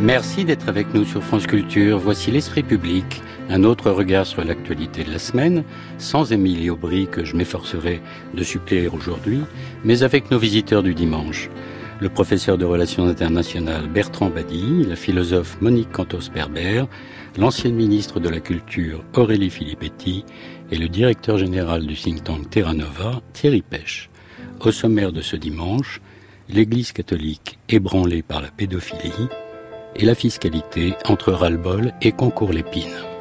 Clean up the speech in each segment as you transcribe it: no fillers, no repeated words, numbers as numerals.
Merci d'être avec nous sur France Culture. Voici l'Esprit public, un autre regard sur l'actualité de la semaine, sans Émilie Aubry que je m'efforcerai de suppléer aujourd'hui, mais avec nos visiteurs du dimanche. Le professeur de Relations internationales Bertrand Badie, la philosophe Monique Cantos-Perber, l'ancienne ministre de la Culture Aurélie Filippetti et le directeur général du think tank Terra Nova, Thierry Pêche. Au sommaire de ce dimanche, l'Église catholique ébranlée par la pédophilie et la fiscalité entre ras-le-bol et concours Lépine.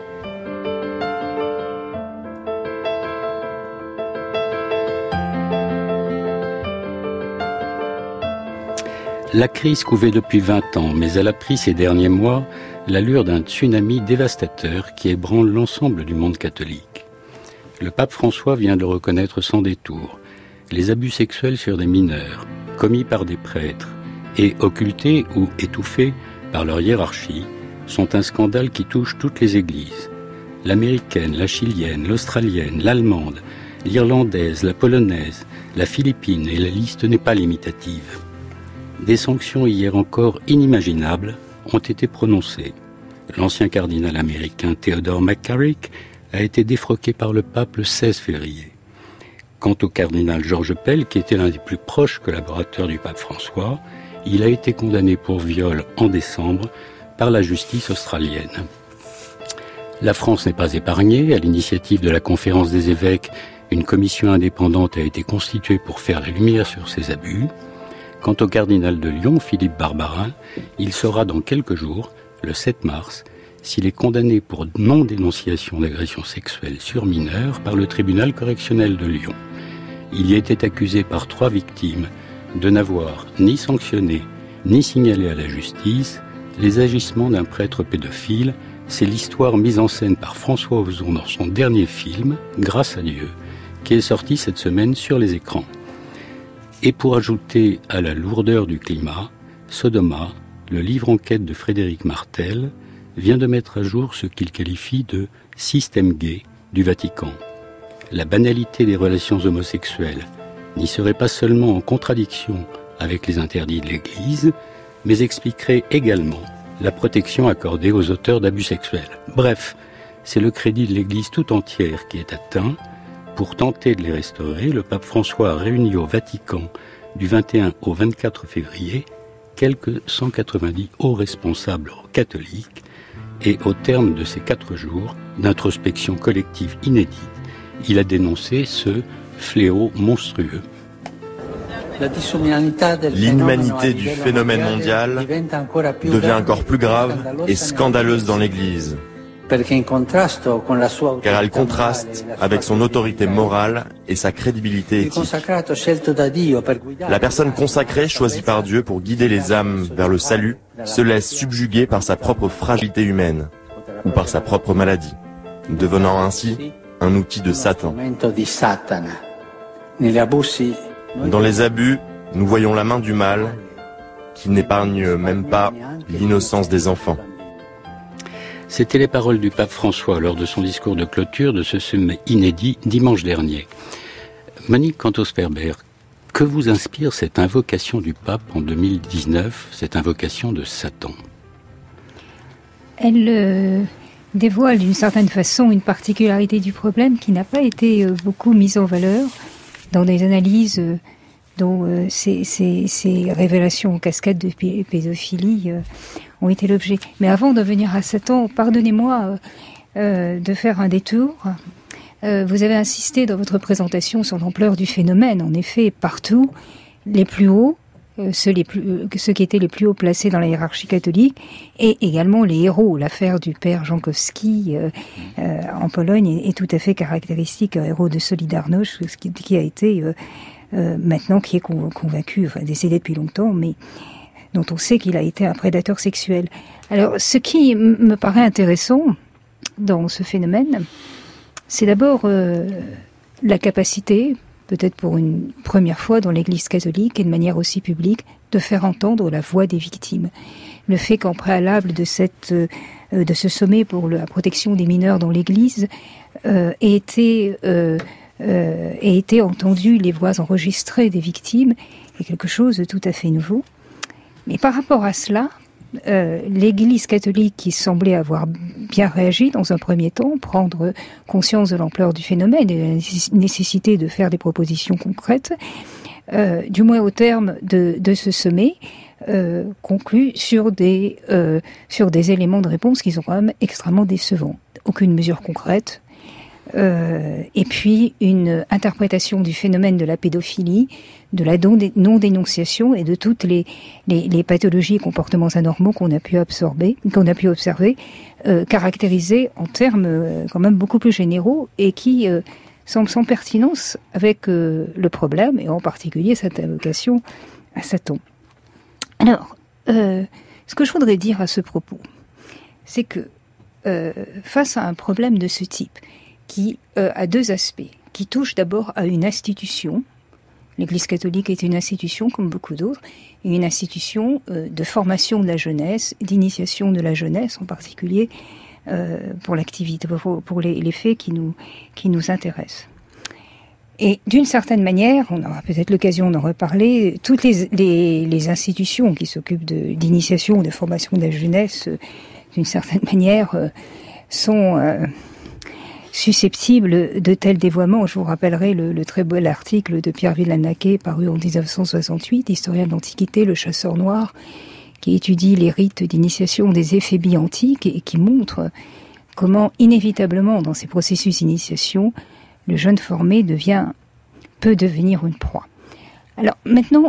La crise couvait depuis 20 ans, mais elle a pris ces derniers mois l'allure d'un tsunami dévastateur qui ébranle l'ensemble du monde catholique. Le pape François vient de le reconnaître sans détour. Les abus sexuels sur des mineurs, commis par des prêtres et occultés ou étouffés par leur hiérarchie, sont un scandale qui touche toutes les églises. L'américaine, la chilienne, l'australienne, l'allemande, l'irlandaise, la polonaise, la philippine, et la liste n'est pas limitative. Des sanctions hier encore inimaginables ont été prononcées. L'ancien cardinal américain Theodore McCarrick a été défroqué par le pape le 16 février. Quant au cardinal George Pell, qui était l'un des plus proches collaborateurs du pape François, il a été condamné pour viol en décembre par la justice australienne. La France n'est pas épargnée. À l'initiative de la Conférence des évêques, une commission indépendante a été constituée pour faire la lumière sur ces abus. Quant au cardinal de Lyon, Philippe Barbarin, il saura dans quelques jours, le 7 mars, s'il est condamné pour non-dénonciation d'agression sexuelle sur mineurs par le tribunal correctionnel de Lyon. Il y était accusé par 3 victimes de n'avoir ni sanctionné, ni signalé à la justice les agissements d'un prêtre pédophile. C'est l'histoire mise en scène par François Ozon dans son dernier film, Grâce à Dieu, qui est sorti cette semaine sur les écrans. Et pour ajouter à la lourdeur du climat, Sodoma, le livre enquête de Frédéric Martel, vient de mettre à jour ce qu'il qualifie de « système gay » du Vatican. La banalité des relations homosexuelles n'y serait pas seulement en contradiction avec les interdits de l'Église, mais expliquerait également la protection accordée aux auteurs d'abus sexuels. Bref, c'est le crédit de l'Église tout entière qui est atteint. Pour tenter de les restaurer, le pape François a réuni au Vatican du 21 au 24 février quelques 190 hauts responsables catholiques et au terme de ces 4 jours d'introspection collective inédite, il a dénoncé ce fléau monstrueux. L'inhumanité du phénomène mondial devient encore plus grave et scandaleuse dans l'Église, car elle contraste avec son autorité morale et sa crédibilité éthique. La personne consacrée, choisie par Dieu pour guider les âmes vers le salut, se laisse subjuguer par sa propre fragilité humaine ou par sa propre maladie, devenant ainsi un outil de Satan. Dans les abus, nous voyons la main du mal qui n'épargne même pas l'innocence des enfants. C'était les paroles du pape François lors de son discours de clôture de ce sommet inédit dimanche dernier. Monique Cantos-Perber, que vous inspire cette invocation du pape en 2019, cette invocation de Satan ? Elle dévoile d'une certaine façon une particularité du problème qui n'a pas été beaucoup mise en valeur dans des analyses dont ces révélations en cascade de pédophilie ont été l'objet. Mais avant de venir à Satan, pardonnez-moi de faire un détour. Vous avez insisté dans votre présentation sur l'ampleur du phénomène. En effet, partout, les plus hauts, ceux qui étaient les plus hauts placés dans la hiérarchie catholique, et également les héros. L'affaire du père Jankowski en Pologne est tout à fait caractéristique, un héros de Solidarność, qui a été maintenant, qui est convaincu, enfin décédé depuis longtemps, mais dont on sait qu'il a été un prédateur sexuel. Alors, ce qui me paraît intéressant dans ce phénomène, c'est d'abord la capacité, peut-être pour une première fois dans l'Église catholique et de manière aussi publique, de faire entendre la voix des victimes. Le fait qu'en préalable de ce sommet pour la protection des mineurs dans l'Église ait été entendu les voix enregistrées des victimes est quelque chose de tout à fait nouveau. Mais par rapport à cela, l'Église catholique, qui semblait avoir bien réagi dans un premier temps, prendre conscience de l'ampleur du phénomène et de la nécessité de faire des propositions concrètes, du moins au terme de ce sommet, conclut sur des éléments de réponse qui sont quand même extrêmement décevants. Aucune mesure concrète, et puis une interprétation du phénomène de la pédophilie, de la non-dénonciation et de toutes les pathologies et comportements anormaux qu'on a pu observer, caractérisés en termes quand même beaucoup plus généraux et qui semblent sans pertinence avec le problème, et en particulier cette invocation à Satan. Alors, ce que je voudrais dire à ce propos, c'est que face à un problème de ce type, qui a deux aspects, qui touche d'abord à une institution. L'Église catholique est une institution, comme beaucoup d'autres, et une institution de formation de la jeunesse, d'initiation de la jeunesse, en particulier pour l'activité, pour les faits qui nous intéressent. Et d'une certaine manière, on aura peut-être l'occasion d'en reparler, toutes les institutions qui s'occupent d'initiation ou de formation de la jeunesse, d'une certaine manière, sont susceptibles de tels dévoiements. Je vous rappellerai le très bel article de Pierre Villanaquet, paru en 1968, historien de l'Antiquité, Le Chasseur Noir, qui étudie les rites d'initiation des éphébis antiques et qui montre comment, inévitablement, dans ces processus d'initiation, le jeune formé peut devenir une proie. Alors, maintenant,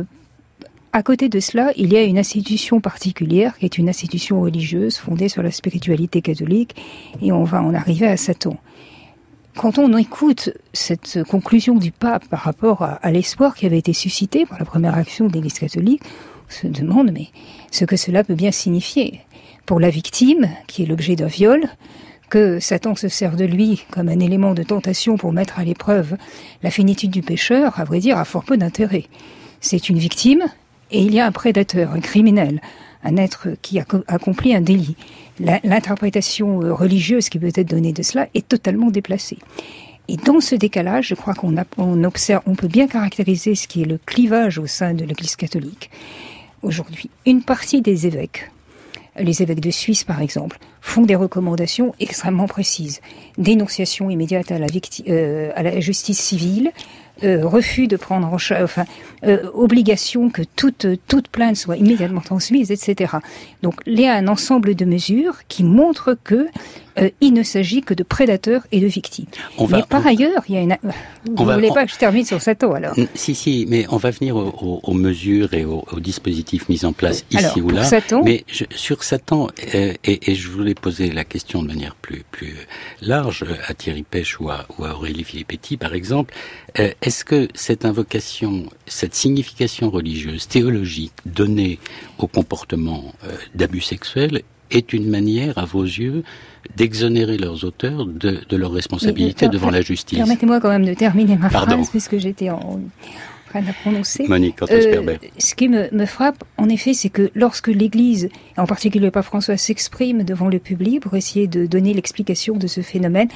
à côté de cela, il y a une institution particulière qui est une institution religieuse fondée sur la spiritualité catholique, et on va en arriver à Satan. Quand on écoute cette conclusion du pape par rapport à l'espoir qui avait été suscité par la première action de l'Église catholique, on se demande mais ce que cela peut bien signifier pour la victime, qui est l'objet d'un viol, que Satan se sert de lui comme un élément de tentation pour mettre à l'épreuve la finitude du pécheur, à vrai dire, a fort peu d'intérêt. C'est une victime, et il y a un prédateur, un criminel, un être qui accomplit un délit. L'interprétation religieuse qui peut être donnée de cela est totalement déplacée. Et dans ce décalage, je crois qu'on peut bien caractériser ce qui est le clivage au sein de l'Église catholique. Aujourd'hui, une partie des évêques, les évêques de Suisse par exemple, font des recommandations extrêmement précises. Dénonciation immédiate à la justice civile, refus de prendre en charge, obligation que toute plainte soit immédiatement transmise, etc. Donc, il y a un ensemble de mesures qui montrent que il ne s'agit que de prédateurs et de victimes. Mais par ailleurs, il y a une... Vous ne voulez pas que je termine sur Satan, alors? Si, mais on va venir aux mesures et aux dispositifs mis en place ici alors, ou là. Satan, mais sur Satan, et je voulais poser la question de manière plus large à Thierry Pech ou à Aurélie Filippetti, par exemple. Est-ce que cette invocation, cette signification religieuse, théologique, donnée au comportement d'abus sexuels est une manière, à vos yeux, d'exonérer leurs auteurs de leur responsabilité devant la justice? Permettez-moi quand même de terminer ma phrase, puisque j'étais en train de la prononcer. Monique Cortes-Perber. Ce qui me frappe, en effet, c'est que lorsque l'Église, en particulier le pape François, s'exprime devant le public pour essayer de donner l'explication de ce phénomène,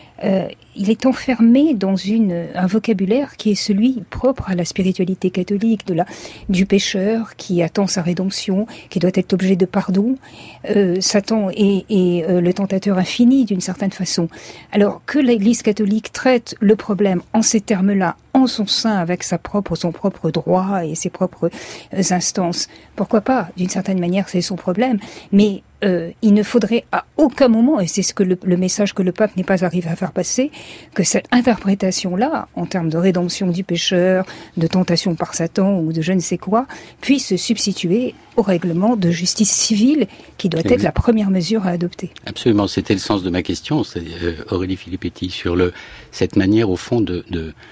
il est enfermé dans un vocabulaire qui est celui propre à la spiritualité catholique, du pécheur qui attend sa rédemption, qui doit être objet de pardon. Satan est le tentateur infini d'une certaine façon. Alors que l'Église catholique traite le problème en ces termes-là, en son sein, avec son propre droit et ses propres instances, pourquoi pas? D'une certaine manière, c'est son problème, mais il ne faudrait à aucun moment, et c'est ce que le message que le pape n'est pas arrivé à faire passer, que cette interprétation-là, en termes de rédemption du pécheur, de tentation par Satan ou de je ne sais quoi, puisse se substituer au règlement de justice civile qui doit être la première mesure à adopter. Absolument, c'était le sens de ma question, c'est Aurélie Filippetti, sur cette manière au fond de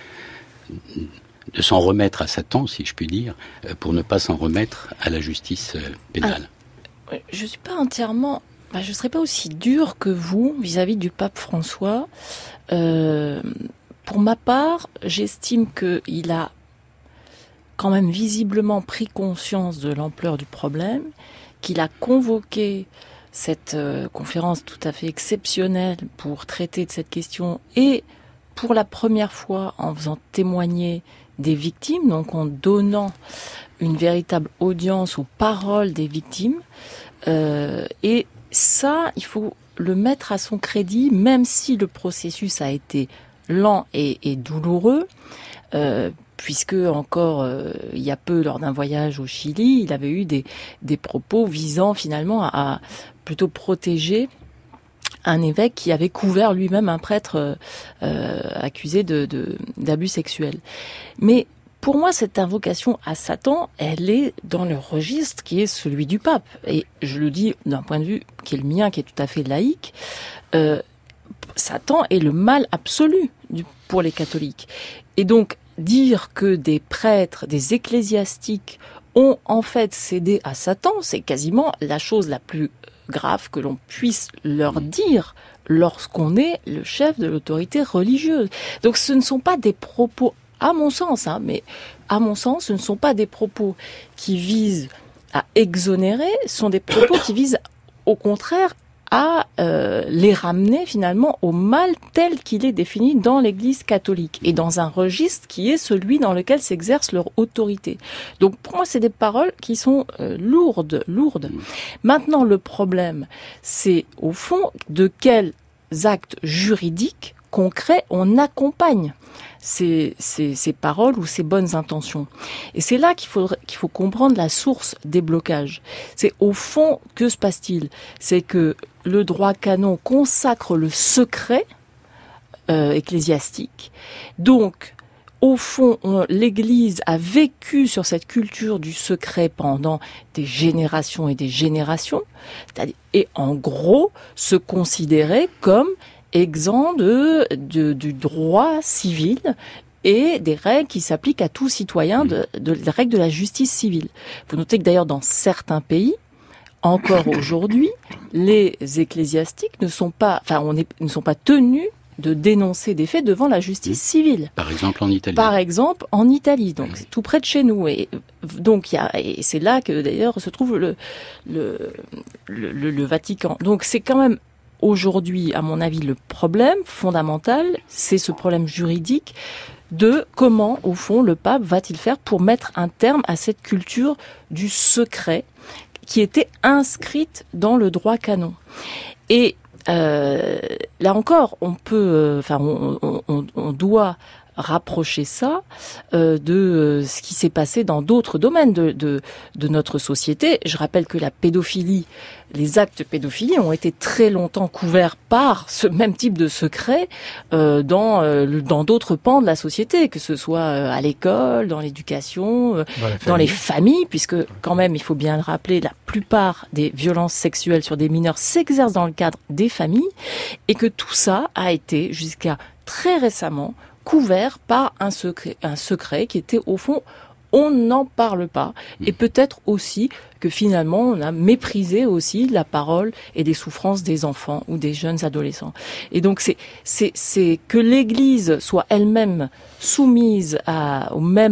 s'en remettre à Satan, si je puis dire, pour ne pas s'en remettre à la justice pénale. Je suis pas entièrement... je ne serais pas aussi dure que vous vis-à-vis du pape François. Pour ma part, j'estime qu'il a quand même visiblement pris conscience de l'ampleur du problème, qu'il a convoqué cette conférence tout à fait exceptionnelle pour traiter de cette question et pour la première fois en faisant témoigner des victimes, donc en donnant une véritable audience aux paroles des victimes. Et ça, il faut le mettre à son crédit, même si le processus a été lent et douloureux, puisque encore il y a peu, lors d'un voyage au Chili, il avait eu des propos visant finalement à plutôt protéger un évêque qui avait couvert lui-même un prêtre accusé d'abus sexuels. Mais pour moi, cette invocation à Satan, elle est dans le registre qui est celui du pape. Et je le dis d'un point de vue qui est le mien, qui est tout à fait laïque. Satan est le mal absolu pour les catholiques. Et donc, dire que des prêtres, des ecclésiastiques ont en fait cédé à Satan, c'est quasiment la chose la plus grave que l'on puisse leur dire lorsqu'on est le chef de l'autorité religieuse. Donc ce ne sont pas des propos, à mon sens, mais à mon sens, ce ne sont pas des propos qui visent à exonérer, ce sont des propos qui visent au contraire à les ramener finalement au mal tel qu'il est défini dans l'Église catholique et dans un registre qui est celui dans lequel s'exerce leur autorité. Donc pour moi, c'est des paroles qui sont lourdes. Maintenant, le problème, c'est au fond de quels actes juridiques concrets on accompagne ces paroles ou ces bonnes intentions. Et c'est là qu'il faut comprendre la source des blocages. C'est au fond, que se passe-t-il ? C'est que le droit canon consacre le secret ecclésiastique. Donc, au fond, l'Église a vécu sur cette culture du secret pendant des générations et des générations, et en gros, se considérer comme exempt du droit civil et des règles qui s'appliquent à tout citoyen, des règles de la justice civile. Vous notez que d'ailleurs dans certains pays, encore aujourd'hui, les ecclésiastiques ne sont pas tenus de dénoncer des faits devant la justice civile. Par exemple en Italie. Donc c'est tout près de chez nous. Et donc et c'est là que d'ailleurs se trouve le Vatican. Donc c'est quand même aujourd'hui, à mon avis, le problème fondamental, c'est ce problème juridique de comment, au fond, le pape va-t-il faire pour mettre un terme à cette culture du secret qui était inscrite dans le droit canon. Et là encore, on doit rapprocher ça de ce qui s'est passé dans d'autres domaines de notre société. Je rappelle que la pédophilie, les actes de pédophilie ont été très longtemps couverts par ce même type de secret dans d'autres pans de la société, que ce soit à l'école, dans l'éducation, dans les familles, puisque quand même, il faut bien le rappeler, la plupart des violences sexuelles sur des mineurs s'exercent dans le cadre des familles, et que tout ça a été, jusqu'à très récemment, couvert par un secret qui était au fond, on n'en parle pas. Et peut-être aussi que finalement on a méprisé aussi la parole et les souffrances des enfants ou des jeunes adolescents. Et donc c'est que l'Église soit elle-même soumise à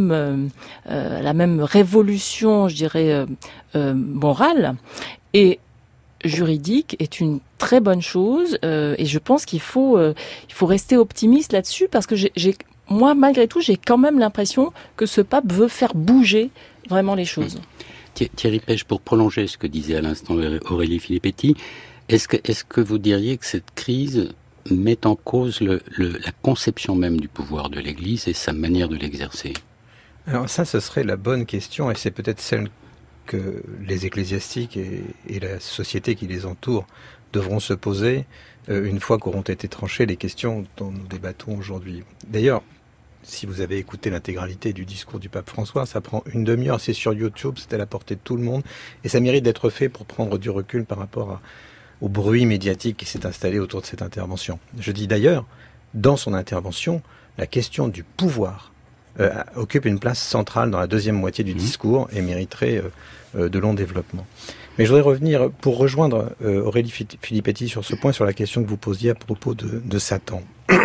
la même révolution, je dirais, morale et juridique est une très bonne chose, et je pense qu'il faut rester optimiste là-dessus, parce que moi, malgré tout, j'ai quand même l'impression que ce pape veut faire bouger vraiment les choses. Thierry Pech, pour prolonger ce que disait à l'instant Aurélie Filippetti, est-ce que vous diriez que cette crise met en cause la conception même du pouvoir de l'Église et sa manière de l'exercer ? Alors ça, ce serait la bonne question, et c'est peut-être celle que les ecclésiastiques et la société qui les entoure devront se poser une fois qu'auront été tranchées les questions dont nous débattons aujourd'hui. D'ailleurs, si vous avez écouté l'intégralité du discours du pape François, ça prend une demi-heure, c'est sur YouTube, c'est à la portée de tout le monde, et ça mérite d'être fait pour prendre du recul par rapport au bruit médiatique qui s'est installé autour de cette intervention. Je dis d'ailleurs, dans son intervention, la question du pouvoir occupe une place centrale dans la deuxième moitié du discours et mériterait de long développement. Mais je voudrais revenir, pour rejoindre Aurélie Filippetti sur ce point, sur la question que vous posiez à propos de Satan.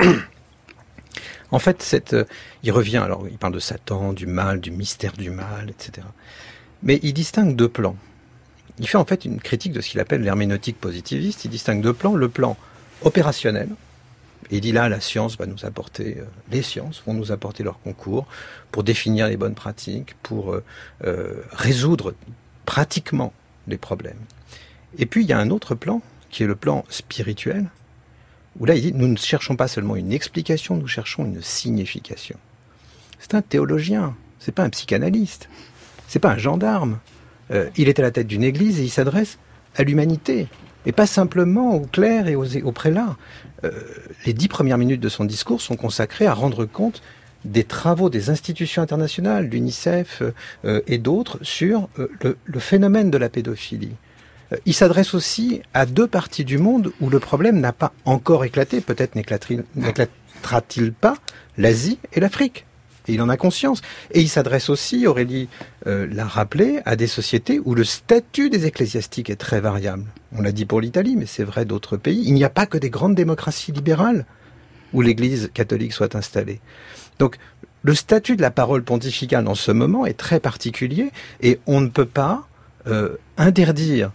En fait, il revient, alors il parle de Satan, du mal, du mystère du mal, etc. Mais il distingue deux plans. Il fait en fait une critique de ce qu'il appelle l'herméneutique positiviste. Il distingue deux plans. Le plan opérationnel, Et il dit là, la science va nous apporter, les sciences vont nous apporter leur concours pour définir les bonnes pratiques, pour résoudre pratiquement les problèmes. Et puis il y a un autre plan, qui est le plan spirituel, où là il dit, nous ne cherchons pas seulement une explication, nous cherchons une signification. C'est un théologien, c'est pas un psychanalyste, c'est pas un gendarme. Il est à la tête d'une église et il s'adresse à l'humanité, et pas simplement aux clercs et aux prélats. Les 10 premières minutes de son discours sont consacrées à rendre compte des travaux des institutions internationales, l'UNICEF et d'autres, sur le phénomène de la pédophilie. Il s'adresse aussi à 2 parties du monde où le problème n'a pas encore éclaté, peut-être n'éclatera-t-il pas, l'Asie et l'Afrique. Et il en a conscience. Et il s'adresse aussi, Aurélie l'a rappelé, à des sociétés où le statut des ecclésiastiques est très variable. On l'a dit pour l'Italie, mais c'est vrai d'autres pays. Il n'y a pas que des grandes démocraties libérales où l'Église catholique soit installée. Donc, le statut de la parole pontificale en ce moment est très particulier et on ne peut pas interdire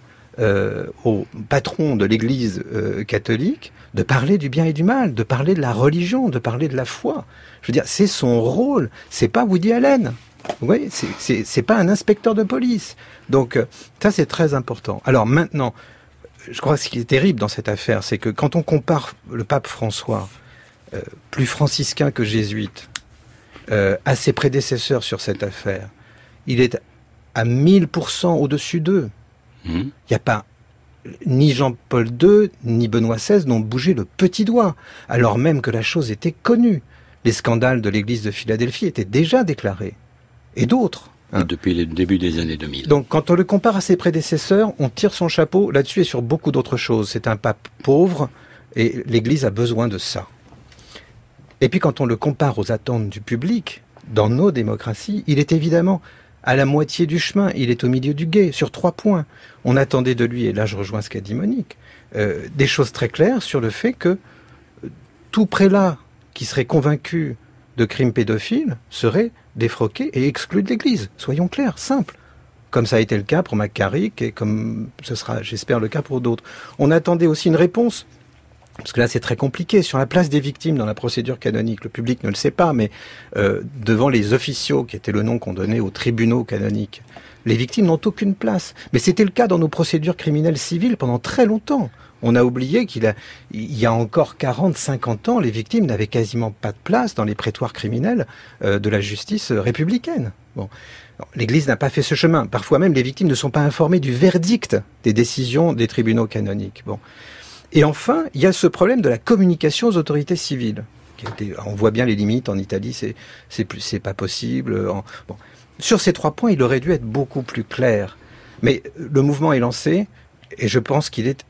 au patron de l'Église catholique de parler du bien et du mal, de parler de la religion, de parler de la foi. Je veux dire, c'est son rôle. C'est pas Woody Allen. Vous voyez, c'est pas un inspecteur de police. Donc, ça, c'est très important. Alors maintenant, je crois que ce qui est terrible dans cette affaire, c'est que quand on compare le pape François, plus franciscain que jésuite, à ses prédécesseurs sur cette affaire, il est à 1000% au-dessus d'eux. Il n'y a pas ni Jean-Paul II, ni Benoît XVI n'ont bougé le petit doigt, alors même que la chose était connue. Les scandales de l'église de Philadelphie étaient déjà déclarés. Et d'autres. Depuis le début des années 2000. Donc quand on le compare à ses prédécesseurs, on tire son chapeau là-dessus et sur beaucoup d'autres choses. C'est un pape pauvre et l'église a besoin de ça. Et puis quand on le compare aux attentes du public, dans nos démocraties, il est évidemment à la moitié du chemin, il est au milieu du gué, sur 3 points. On attendait de lui, et là je rejoins ce qu'a dit Monique, des choses très claires sur le fait que tout prélat qui serait convaincu de crimes pédophiles serait défroqué et exclu de l'Église. Soyons clairs, simple. Comme ça a été le cas pour McCarrick et comme ce sera, j'espère, le cas pour d'autres. On attendait aussi une réponse. Parce que là, c'est très compliqué. Sur la place des victimes dans la procédure canonique, le public ne le sait pas, mais devant les officiaux, qui était le nom qu'on donnait aux tribunaux canoniques, les victimes n'ont aucune place. Mais c'était le cas dans nos procédures criminelles civiles pendant très longtemps. On a oublié qu'il y a encore 40, 50 ans, les victimes n'avaient quasiment pas de place dans les prétoires criminels de la justice républicaine. Bon. L'Église n'a pas fait ce chemin. Parfois même, les victimes ne sont pas informées du verdict des décisions des tribunaux canoniques. Bon. Et enfin, il y a ce problème de la communication aux autorités civiles. On voit bien les limites en Italie, c'est pas possible. Bon. Sur ces 3 points, il aurait dû être beaucoup plus clair. Mais le mouvement est lancé, et je pense qu'il est,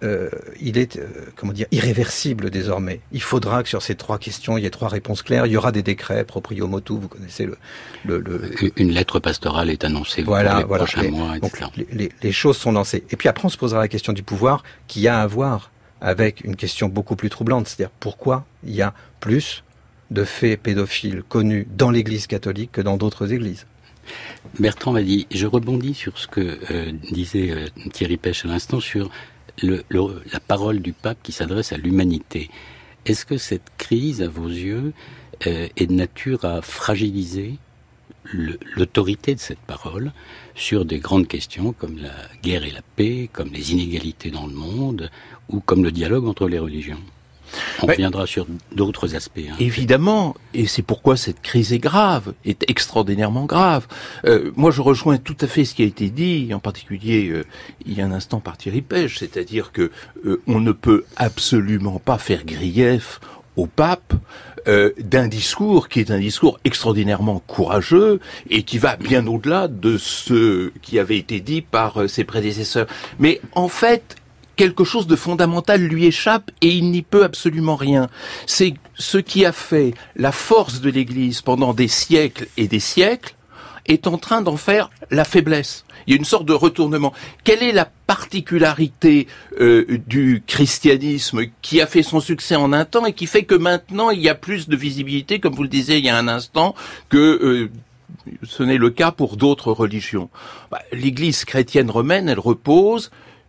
irréversible désormais. Il faudra que sur ces 3 questions, il y ait 3 réponses claires. Il y aura des décrets proprio motu, vous connaissez Une lettre pastorale est annoncée pour les prochains mois, etc. Donc, les choses sont lancées. Et puis après, on se posera la question du pouvoir, qui a à voir avec une question beaucoup plus troublante, c'est-à-dire pourquoi il y a plus de faits pédophiles connus dans l'Église catholique que dans d'autres églises. Bertrand m'a dit, je rebondis sur ce que disait Thierry Pêche à l'instant, sur la parole du pape qui s'adresse à l'humanité. Est-ce que cette crise, à vos yeux, est de nature à fragiliser l'autorité de cette parole sur des grandes questions comme la guerre et la paix, comme les inégalités dans le monde, ou comme le dialogue entre les religions? On reviendra sur d'autres aspects. Évidemment, et c'est pourquoi cette crise est grave, est extraordinairement grave. Moi, je rejoins tout à fait ce qui a été dit, en particulier il y a un instant par Thierry Pêche, c'est-à-dire que on ne peut absolument pas faire grief au pape d'un discours qui est un discours extraordinairement courageux et qui va bien au-delà de ce qui avait été dit par ses prédécesseurs. Mais en fait, quelque chose de fondamental lui échappe et il n'y peut absolument rien. C'est ce qui a fait la force de l'Église pendant des siècles et des siècles est en train d'en faire la faiblesse. Il y a une sorte de retournement. Quelle est la particularité du christianisme qui a fait son succès en un temps et qui fait que maintenant il y a plus de visibilité, comme vous le disiez il y a un instant, que ce n'est le cas pour d'autres religions? L'Église chrétienne romaine, elle repose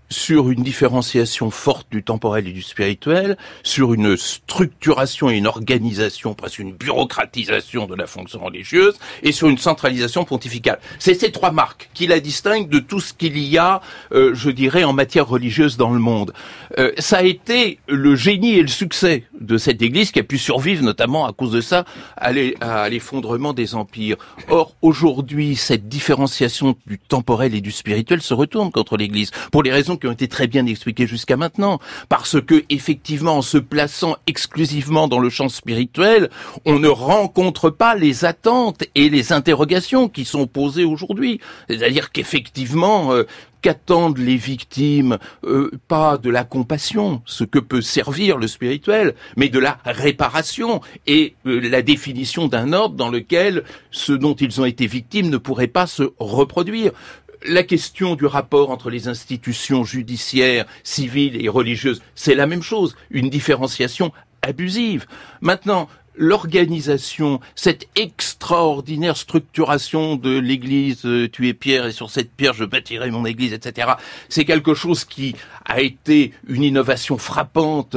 sur une différenciation forte du temporel et du spirituel, sur une structuration et une organisation, presque une bureaucratisation de la fonction religieuse, et sur une centralisation pontificale. C'est ces trois marques qui la distinguent de tout ce qu'il y a, je dirais, en matière religieuse dans le monde. Ça a été le génie et le succès de cette Église qui a pu survivre, notamment à cause de ça, à l'effondrement des empires. Or, aujourd'hui, cette différenciation du temporel et du spirituel se retourne contre l'Église, pour les raisons qui ont été très bien expliquées jusqu'à maintenant. Parce que, effectivement, en se plaçant exclusivement dans le champ spirituel, on ne rencontre pas les attentes et les interrogations qui sont posées aujourd'hui. C'est-à-dire qu'effectivement, qu'attendent les victimes? Pas de la compassion, ce que peut servir le spirituel, mais de la réparation et la définition d'un ordre dans lequel ce dont ils ont été victimes ne pourrait pas se reproduire. La question du rapport entre les institutions judiciaires, civiles et religieuses, c'est la même chose, une différenciation abusive. Maintenant, l'organisation, cette extraordinaire structuration de l'Église, tu es pierre et sur cette pierre je bâtirai mon Église, etc. C'est quelque chose qui a été une innovation frappante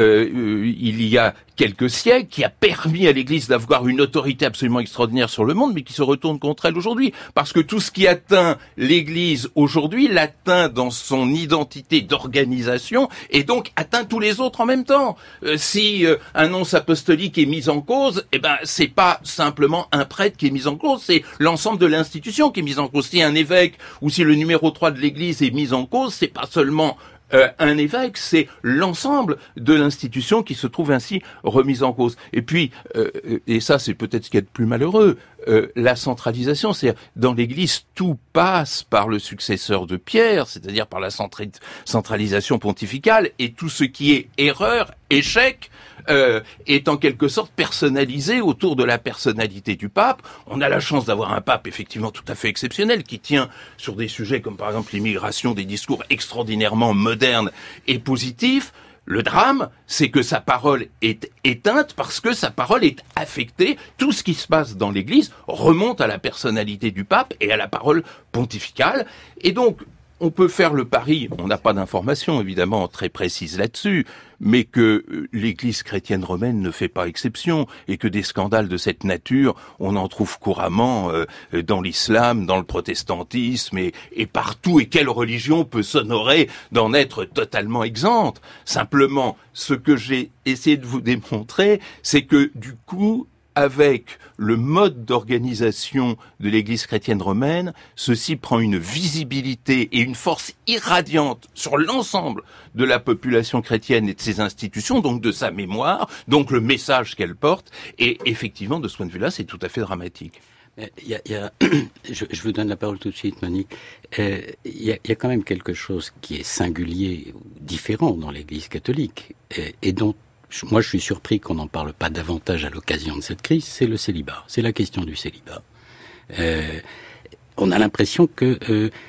il y a quelques siècles, qui a permis à l'Église d'avoir une autorité absolument extraordinaire sur le monde, mais qui se retourne contre elle aujourd'hui. Parce que tout ce qui atteint l'Église aujourd'hui l'atteint dans son identité d'organisation et donc atteint tous les autres en même temps. Si un nonce apostolique est mis en cause, c'est pas simplement un prêtre qui est mis en cause, c'est l'ensemble de l'institution qui est mise en cause. Si un évêque ou si le numéro 3 de l'Église est mis en cause, c'est pas seulement un évêque, c'est l'ensemble de l'institution qui se trouve ainsi remise en cause. Et puis, et ça c'est peut-être ce qu'il y a de plus malheureux, la centralisation, c'est-à-dire dans l'Église tout passe par le successeur de Pierre, c'est-à-dire par la centralisation pontificale, et tout ce qui est erreur, échec, est en quelque sorte personnalisé autour de la personnalité du pape. On a la chance d'avoir un pape effectivement tout à fait exceptionnel qui tient sur des sujets comme par exemple l'immigration des discours extraordinairement modernes et positifs. Le drame, c'est que sa parole est éteinte parce que sa parole est affectée. Tout ce qui se passe dans l'Église remonte à la personnalité du pape et à la parole pontificale. Et donc, on peut faire le pari, on n'a pas d'informations évidemment très précises là-dessus, mais que l'Église chrétienne romaine ne fait pas exception et que des scandales de cette nature, on en trouve couramment dans l'islam, dans le protestantisme et partout. Et quelle religion peut s'honorer d'en être totalement exempte? Simplement, ce que j'ai essayé de vous démontrer, c'est que du coup, avec le mode d'organisation de l'Église chrétienne romaine, ceci prend une visibilité et une force irradiante sur l'ensemble de la population chrétienne et de ses institutions, donc de sa mémoire, donc le message qu'elle porte, et effectivement, de ce point de vue-là, c'est tout à fait dramatique. Je vous donne la parole tout de suite, Monique. Il y a quand même quelque chose qui est singulier, différent dans l'Église catholique, et dont moi, je suis surpris qu'on n'en parle pas davantage à l'occasion de cette crise, c'est le célibat. C'est la question du célibat. On a l'impression que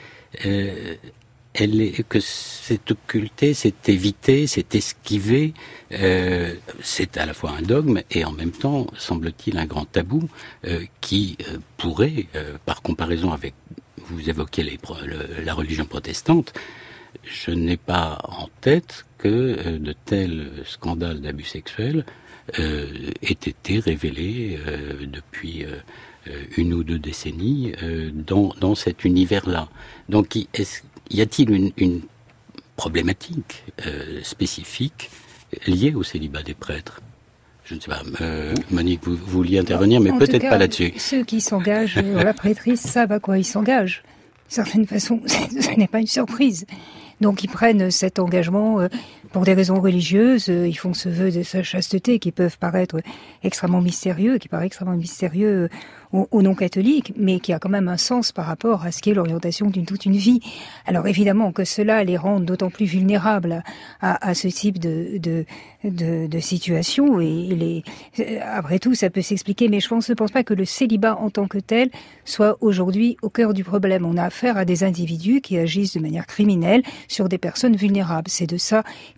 c'est occulté, c'est évité, c'est esquivé. C'est à la fois un dogme et en même temps, semble-t-il, un grand tabou qui pourrait, par comparaison avec, vous évoquez la religion protestante, je n'ai pas en tête que de tels scandales d'abus sexuels aient été révélés depuis une ou deux décennies dans cet univers-là. Donc, y a-t-il une problématique spécifique liée au célibat des prêtres? Je ne sais pas, Monique, vous vouliez intervenir, mais peut-être pas là-dessus. Ceux qui s'engagent dans la prêtrise savent à quoi ils s'engagent. D'une certaine façon, ce n'est pas une surprise. Donc ils prennent cet engagement pour des raisons religieuses, ils font ce vœu de sa chasteté qui peuvent paraître extrêmement mystérieux, qui paraît extrêmement mystérieux aux non-catholiques, mais qui a quand même un sens par rapport à ce qui est l'orientation d'une toute une vie. Alors évidemment que cela les rend d'autant plus vulnérables à ce type de situation, et après tout ça peut s'expliquer, mais je ne pense pas que le célibat en tant que tel soit aujourd'hui au cœur du problème. On a affaire à des individus qui agissent de manière criminelle sur des personnes vulnérables. C'est de ça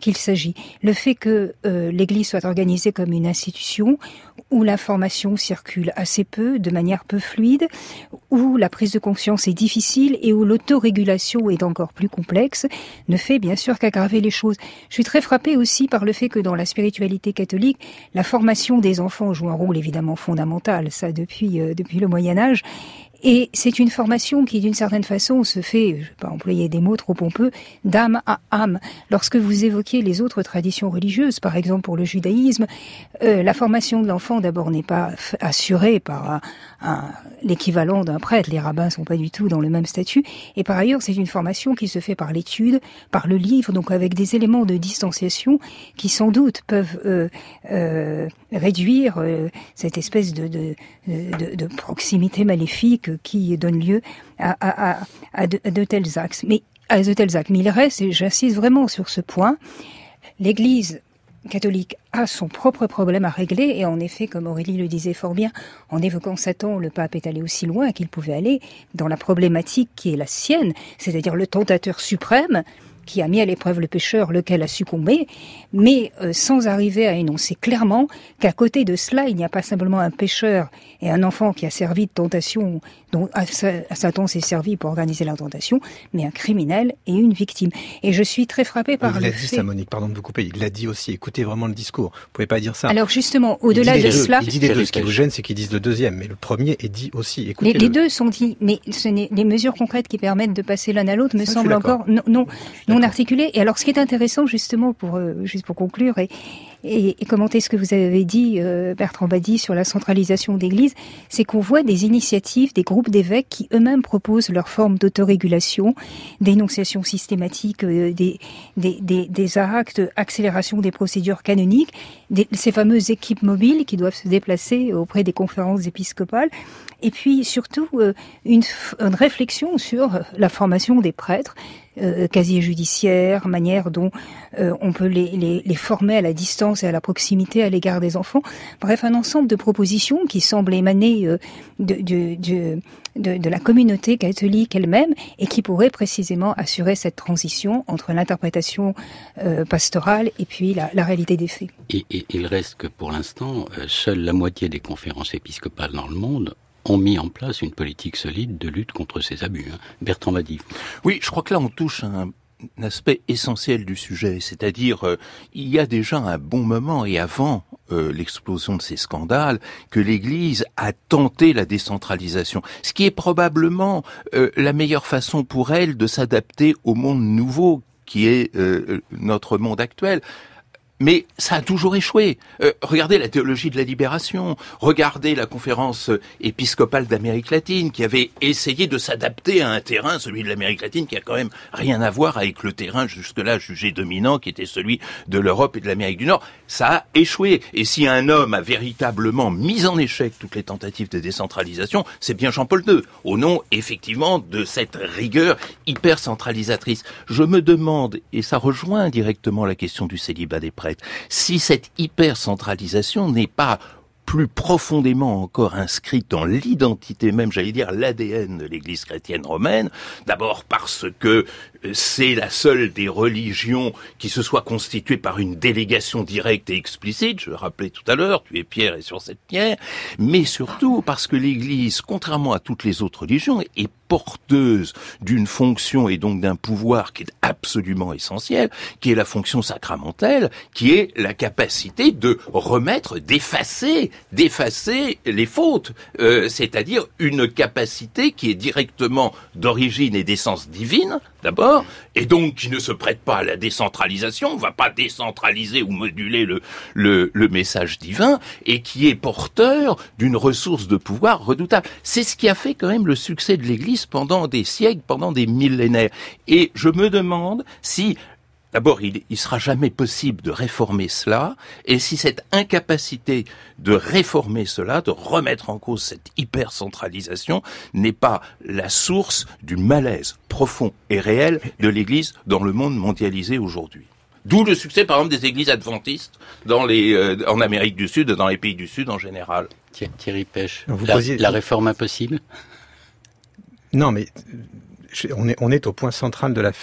qu'il s'agit. Le fait que l'Église soit organisée comme une institution où l'information circule assez peu, de manière peu fluide, où la prise de conscience est difficile et où l'autorégulation est encore plus complexe, ne fait bien sûr qu'aggraver les choses. Je suis très frappée aussi par le fait que dans la spiritualité catholique, la formation des enfants joue un rôle évidemment fondamental, ça depuis le Moyen-Âge. Et c'est une formation qui, d'une certaine façon, se fait, je ne vais pas employer des mots trop pompeux, d'âme à âme. Lorsque vous évoquiez les autres traditions religieuses, par exemple pour le judaïsme, la formation de l'enfant d'abord n'est pas assurée par l'équivalent d'un prêtre. Les rabbins sont pas du tout dans le même statut. Et par ailleurs, c'est une formation qui se fait par l'étude, par le livre, donc avec des éléments de distanciation qui sans doute peuvent réduire cette espèce de proximité maléfique qui donne lieu à de tels actes. Mais il reste, et j'insiste vraiment sur ce point, l'Église catholique a son propre problème à régler, et en effet, comme Aurélie le disait fort bien, en évoquant Satan, le pape est allé aussi loin qu'il pouvait aller dans la problématique qui est la sienne, c'est-à-dire le tentateur suprême, qui a mis à l'épreuve le pécheur, lequel a succombé, mais sans arriver à énoncer clairement qu'à côté de cela, il n'y a pas simplement un pécheur et un enfant qui a servi de tentation, dont Satan s'est servi pour organiser la tentation, mais un criminel et une victime. Et je suis très frappée par le fait... Il l'a dit ça, Monique, pardon de vous couper, il l'a dit aussi, écoutez vraiment le discours, vous pouvez pas dire ça. Alors justement, au-delà de cela... Il dit les deux, ce qui vous gêne, c'est qu'ils disent le deuxième, mais le premier est dit aussi, écoutez. Les deux sont dits, mais les mesures concrètes qui permettent de passer l'un à l'autre me semblent encore non articulées. Et alors, ce qui est intéressant, justement, juste pour conclure et commenter ce que vous avez dit, Bertrand Badi, sur la centralisation d'Église, c'est qu'on voit des initiatives, des groupes d'évêques qui eux-mêmes proposent leur forme d'autorégulation, d'énonciation systématique des actes, accélération des procédures canoniques, ces fameuses équipes mobiles qui doivent se déplacer auprès des conférences épiscopales, et puis surtout une réflexion sur la formation des prêtres, casier judiciaire, manière dont on peut les former à la distance et à la proximité à l'égard des enfants. Bref, un ensemble de propositions qui semblent émaner de la communauté catholique elle-même et qui pourraient précisément assurer cette transition entre l'interprétation pastorale et puis la réalité des faits. Et il reste que pour l'instant, seule la moitié des conférences épiscopales dans le monde ont mis en place une politique solide de lutte contre ces abus. Bertrand Badi. Oui, je crois que là on touche un aspect essentiel du sujet, c'est-à-dire il y a déjà un bon moment et avant l'explosion de ces scandales que l'Église a tenté la décentralisation, ce qui est probablement la meilleure façon pour elle de s'adapter au monde nouveau qui est notre monde actuel. Mais ça a toujours échoué. Regardez la théologie de la libération, regardez la conférence épiscopale d'Amérique latine qui avait essayé de s'adapter à un terrain, celui de l'Amérique latine, qui a quand même rien à voir avec le terrain jusque-là jugé dominant qui était celui de l'Europe et de l'Amérique du Nord. Ça a échoué. Et si un homme a véritablement mis en échec toutes les tentatives de décentralisation, c'est bien Jean-Paul II, au nom effectivement de cette rigueur hyper centralisatrice. Je me demande, et ça rejoint directement la question du célibat des prêtres, si cette hyper-centralisation n'est pas plus profondément encore inscrite dans l'identité même, j'allais dire l'ADN de l'Église chrétienne romaine, d'abord parce que c'est la seule des religions qui se soit constituée par une délégation directe et explicite, je le rappelais tout à l'heure, tu es pierre et sur cette pierre, mais surtout parce que l'Église, contrairement à toutes les autres religions, est porteuse d'une fonction et donc d'un pouvoir qui est absolument essentiel, qui est la fonction sacramentelle, qui est la capacité de remettre, d'effacer les fautes, c'est-à-dire une capacité qui est directement d'origine et d'essence divine, d'abord, et donc qui ne se prête pas à la décentralisation, on ne va pas décentraliser ou moduler le message divin, et qui est porteur d'une ressource de pouvoir redoutable. C'est ce qui a fait quand même le succès de l'Église pendant des siècles, pendant des millénaires. Et je me demande si, d'abord, il sera jamais possible de réformer cela, et si cette incapacité de réformer cela, de remettre en cause cette hyper-centralisation, n'est pas la source du malaise profond et réel de l'Église dans le monde mondialisé aujourd'hui. D'où le succès, par exemple, des églises adventistes en Amérique du Sud et dans les pays du Sud en général. Thierry Pêche, la réforme impossible ? Non, mais on est au point central de l'affaire.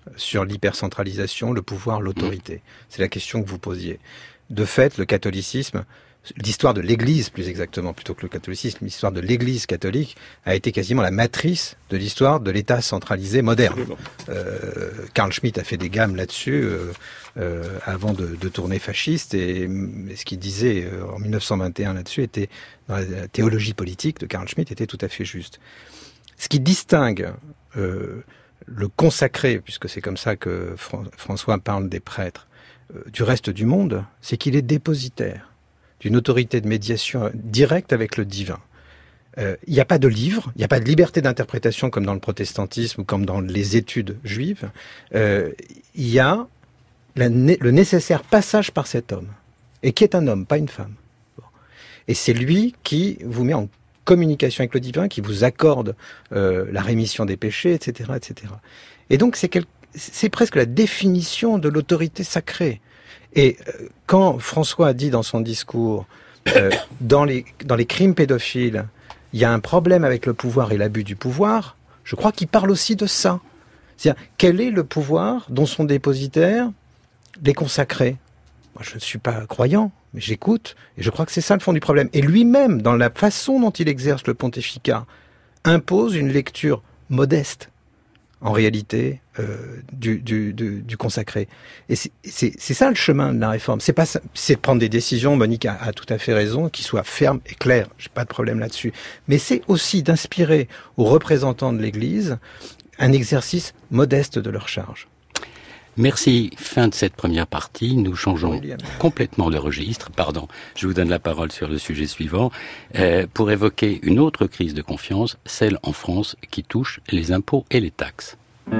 sur l'hypercentralisation, le pouvoir, l'autorité. C'est la question que vous posiez. De fait, le catholicisme, l'histoire de l'Église, plus exactement, plutôt que le catholicisme, l'histoire de l'Église catholique a été quasiment la matrice de l'histoire de l'État centralisé moderne. Carl Schmitt a fait des gammes là-dessus avant de tourner fasciste, et ce qu'il disait en 1921 là-dessus était, dans la théologie politique de Carl Schmitt, était tout à fait juste. Ce qui distingue le consacré, puisque c'est comme ça que François parle des prêtres, du reste du monde, c'est qu'il est dépositaire d'une autorité de médiation directe avec le divin. Il n'y a pas de livre, il n'y a pas de liberté d'interprétation comme dans le protestantisme ou comme dans les études juives. Il y a le nécessaire passage par cet homme, et qui est un homme, pas une femme. Et c'est lui qui vous met en communication avec le divin, qui vous accorde la rémission des péchés, etc., etc. Et donc c'est presque la définition de l'autorité sacrée. Et quand François a dit dans son discours, dans les crimes pédophiles, il y a un problème avec le pouvoir et l'abus du pouvoir, je crois qu'il parle aussi de ça. C'est-à-dire, quel est le pouvoir dont sont dépositaires les consacrés ? Moi, je ne suis pas croyant, mais j'écoute, et je crois que c'est ça le fond du problème. Et lui-même, dans la façon dont il exerce le pontificat, impose une lecture modeste, en réalité, du consacré. Et c'est ça le chemin de la réforme. C'est de prendre des décisions, Monique a tout à fait raison, qui soient fermes et claires, j'ai pas de problème là-dessus. Mais c'est aussi d'inspirer aux représentants de l'Église un exercice modeste de leur charge. Merci. Fin de cette première partie. Nous changeons complètement de registre. Pardon, je vous donne la parole sur le sujet suivant pour évoquer une autre crise de confiance, celle en France qui touche les impôts et les taxes.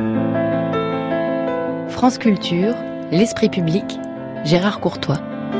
France Culture, l'esprit public, Gérard Courtois.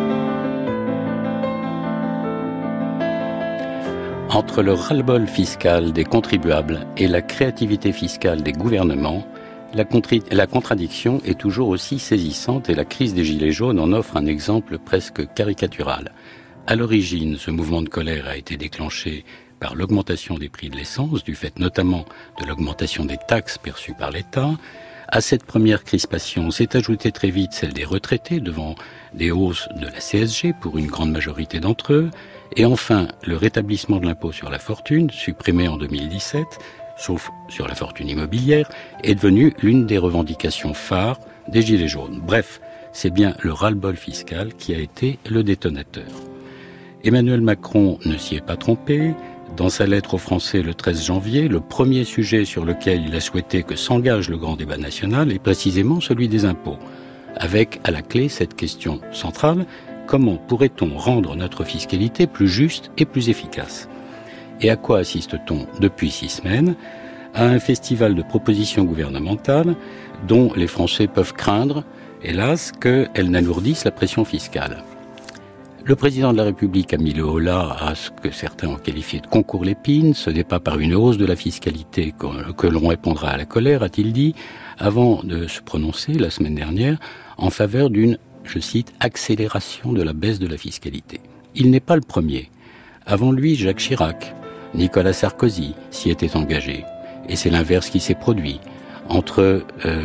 Entre le ras-le-bol fiscal des contribuables et la créativité fiscale des gouvernements, la contradiction est toujours aussi saisissante et la crise des Gilets jaunes en offre un exemple presque caricatural. À l'origine, ce mouvement de colère a été déclenché par l'augmentation des prix de l'essence, du fait notamment de l'augmentation des taxes perçues par l'État. À cette première crispation s'est ajoutée très vite celle des retraités devant des hausses de la CSG pour une grande majorité d'entre eux. Et enfin, le rétablissement de l'impôt sur la fortune, supprimé en 2017, sauf sur la fortune immobilière, est devenue l'une des revendications phares des Gilets jaunes. Bref, c'est bien le ras-le-bol fiscal qui a été le détonateur. Emmanuel Macron ne s'y est pas trompé. Dans sa lettre aux Français le 13 janvier, le premier sujet sur lequel il a souhaité que s'engage le grand débat national est précisément celui des impôts, avec à la clé cette question centrale: comment pourrait-on rendre notre fiscalité plus juste et plus efficace ? Et à quoi assiste-t-on depuis 6 semaines ? À un festival de propositions gouvernementales dont les Français peuvent craindre, hélas, qu'elles n'alourdissent la pression fiscale. Le président de la République a mis le holà à ce que certains ont qualifié de concours l'épine. Ce n'est pas par une hausse de la fiscalité que l'on répondra à la colère, a-t-il dit, avant de se prononcer la semaine dernière en faveur d'une, je cite, accélération de la baisse de la fiscalité. Il n'est pas le premier. Avant lui, Jacques Chirac, Nicolas Sarkozy s'y était engagé. Et c'est l'inverse qui s'est produit. Entre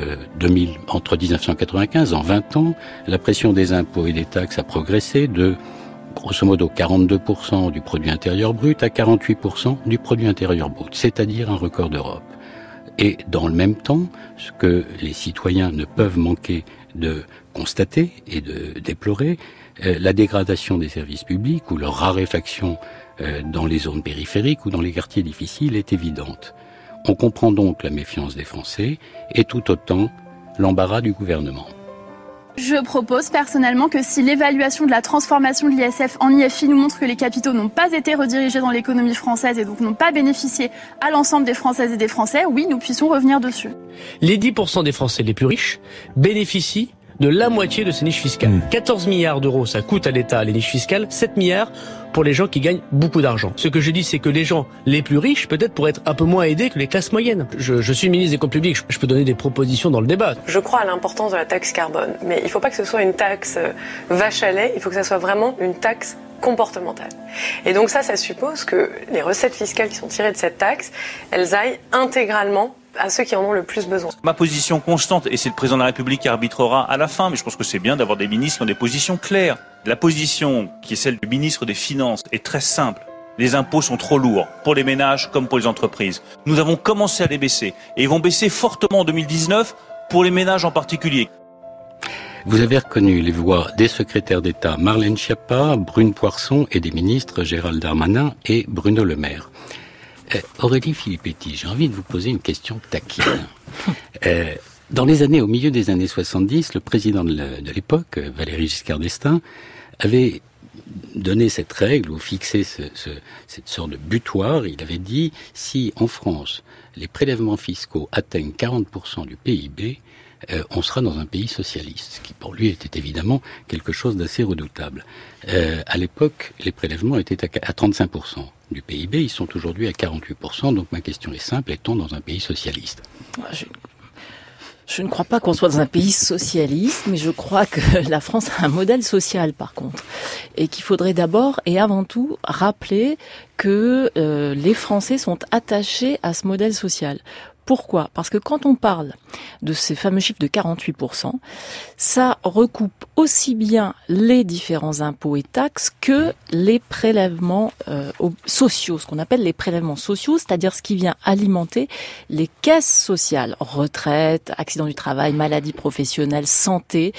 1995, en 20 ans, la pression des impôts et des taxes a progressé de, grosso modo, 42% du produit intérieur brut à 48% du produit intérieur brut, c'est-à-dire un record d'Europe. Et dans le même temps, ce que les citoyens ne peuvent manquer de constater et de déplorer, la dégradation des services publics ou leur raréfaction dans les zones périphériques ou dans les quartiers difficiles est évidente. On comprend donc la méfiance des Français et tout autant l'embarras du gouvernement. Je propose personnellement que si l'évaluation de la transformation de l'ISF en IFI nous montre que les capitaux n'ont pas été redirigés dans l'économie française et donc n'ont pas bénéficié à l'ensemble des Françaises et des Français, oui, nous puissions revenir dessus. Les 10% des Français les plus riches bénéficient de la moitié de ces niches fiscales. 14 milliards d'euros, ça coûte à l'État les niches fiscales, 7 milliards pour les gens qui gagnent beaucoup d'argent. Ce que je dis, c'est que les gens les plus riches, peut-être, pourraient être un peu moins aidés que les classes moyennes. Je suis ministre des Comptes publics, je peux donner des propositions dans le débat. Je crois à l'importance de la taxe carbone, mais il ne faut pas que ce soit une taxe vache à lait, il faut que ça soit vraiment une taxe comportementale. Et donc ça suppose que les recettes fiscales qui sont tirées de cette taxe, elles aillent intégralement à ceux qui en ont le plus besoin. Ma position constante, et c'est le président de la République qui arbitrera à la fin, mais je pense que c'est bien d'avoir des ministres qui ont des positions claires. La position qui est celle du ministre des Finances est très simple. Les impôts sont trop lourds, pour les ménages comme pour les entreprises. Nous avons commencé à les baisser, et ils vont baisser fortement en 2019, pour les ménages en particulier. Vous avez reconnu les voix des secrétaires d'État Marlène Schiappa, Brune Poirson et des ministres Gérald Darmanin et Bruno Le Maire. Aurélie Filippetti, j'ai envie de vous poser une question taquine. Dans les années, au milieu des années 70, le président de l'époque, Valéry Giscard d'Estaing, avait donné cette règle ou fixé cette sorte de butoir. Il avait dit, si en France, les prélèvements fiscaux atteignent 40% du PIB, on sera dans un pays socialiste, ce qui pour lui était évidemment quelque chose d'assez redoutable. À l'époque, les prélèvements étaient à 35% du PIB, ils sont aujourd'hui à 48%, donc ma question est simple, est-on dans un pays socialiste ? Je ne crois pas qu'on soit dans un pays socialiste, mais je crois que la France a un modèle social par contre, et qu'il faudrait d'abord et avant tout rappeler que les Français sont attachés à ce modèle social. Pourquoi ? Parce que quand on parle de ces fameux chiffres de 48%, ça recoupe aussi bien les différents impôts et taxes que les prélèvements sociaux, ce qu'on appelle les prélèvements sociaux, c'est-à-dire ce qui vient alimenter les caisses sociales, retraite, accident du travail, maladie professionnelle, santé,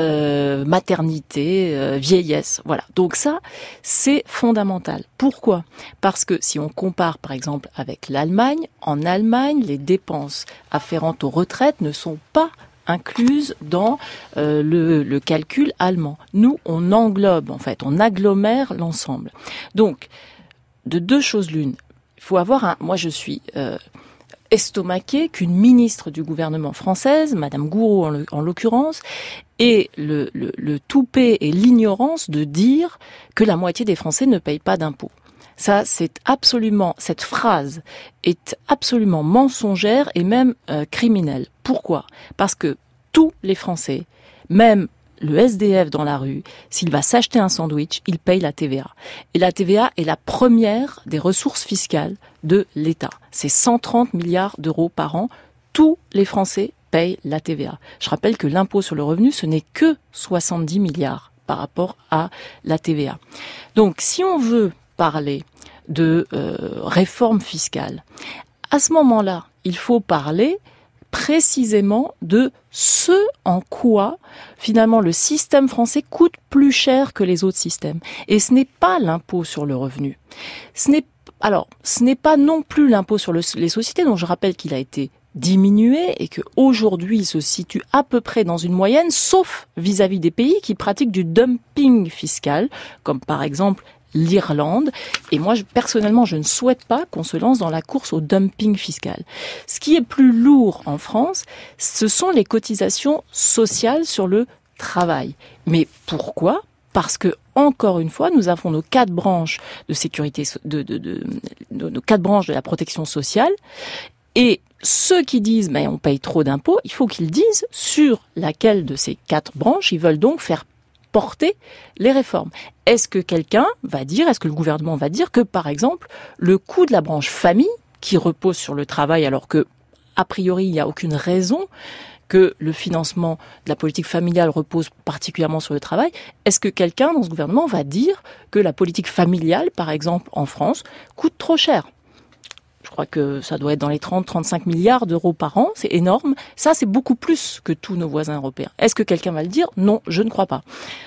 maternité, vieillesse. Voilà. Donc ça, c'est fondamental. Pourquoi ? Parce que si on compare par exemple avec l'Allemagne, en Allemagne, les dépenses afférentes aux retraites ne sont pas incluses dans le calcul allemand. Nous, on englobe, en fait, on agglomère l'ensemble. Donc, de deux choses l'une. Il faut avoir moi je suis estomaquée qu'une ministre du gouvernement française, Madame Gourault en l'occurrence, ait le toupet et l'ignorance de dire que la moitié des Français ne payent pas d'impôts. Ça, cette phrase est absolument mensongère et même criminelle. Pourquoi ? Parce que tous les Français, même le SDF dans la rue, s'il va s'acheter un sandwich, il paye la TVA. Et la TVA est la première des ressources fiscales de l'État. C'est 130 milliards d'euros par an. Tous les Français payent la TVA. Je rappelle que l'impôt sur le revenu, ce n'est que 70 milliards par rapport à la TVA. Donc, si on veut parler de réforme fiscale, à ce moment-là, il faut parler précisément de ce en quoi, finalement, le système français coûte plus cher que les autres systèmes. Et ce n'est pas l'impôt sur le revenu. Ce n'est pas non plus l'impôt sur les sociétés, dont je rappelle qu'il a été diminué et qu'aujourd'hui il se situe à peu près dans une moyenne, sauf vis-à-vis des pays qui pratiquent du dumping fiscal, comme par exemple l'Irlande. Et moi, personnellement, je ne souhaite pas qu'on se lance dans la course au dumping fiscal. Ce qui est plus lourd en France, ce sont les cotisations sociales sur le travail. Mais pourquoi ? Parce que, encore une fois, nous avons nos 4 branches de sécurité, nos 4 branches de la protection sociale. Et ceux qui disent, mais on paye trop d'impôts, il faut qu'ils disent sur laquelle de ces 4 branches ils veulent donc faire porter les réformes. Est-ce que le gouvernement va dire que, par exemple, le coût de la branche famille, qui repose sur le travail, alors que, a priori, il n'y a aucune raison que le financement de la politique familiale repose particulièrement sur le travail, est-ce que quelqu'un dans ce gouvernement va dire que la politique familiale, par exemple, en France, coûte trop cher ? Je crois que ça doit être dans les 30-35 milliards d'euros par an, c'est énorme. Ça, c'est beaucoup plus que tous nos voisins européens. Est-ce que quelqu'un va le dire ? Non, je ne crois pas.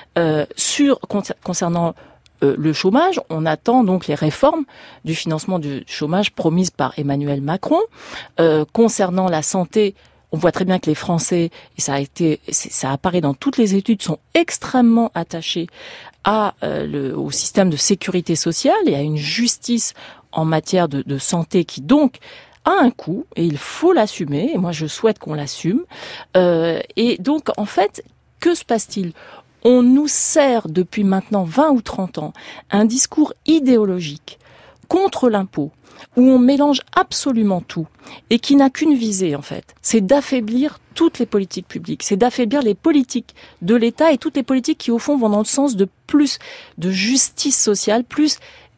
Concernant le chômage, on attend donc les réformes du financement du chômage promises par Emmanuel Macron. Concernant la santé, on voit très bien que les Français, et ça apparaît dans toutes les études, sont extrêmement attachés au système de sécurité sociale et à une justice en matière de santé qui donc a un coût et il faut l'assumer, et moi je souhaite qu'on l'assume. Et donc en fait, que se passe-t-il ? On nous sert depuis maintenant 20 ou 30 ans un discours idéologique contre l'impôt, où on mélange absolument tout et qui n'a qu'une visée en fait, c'est d'affaiblir toutes les politiques publiques, c'est d'affaiblir les politiques de l'État et toutes les politiques qui au fond vont dans le sens de plus de justice sociale, plus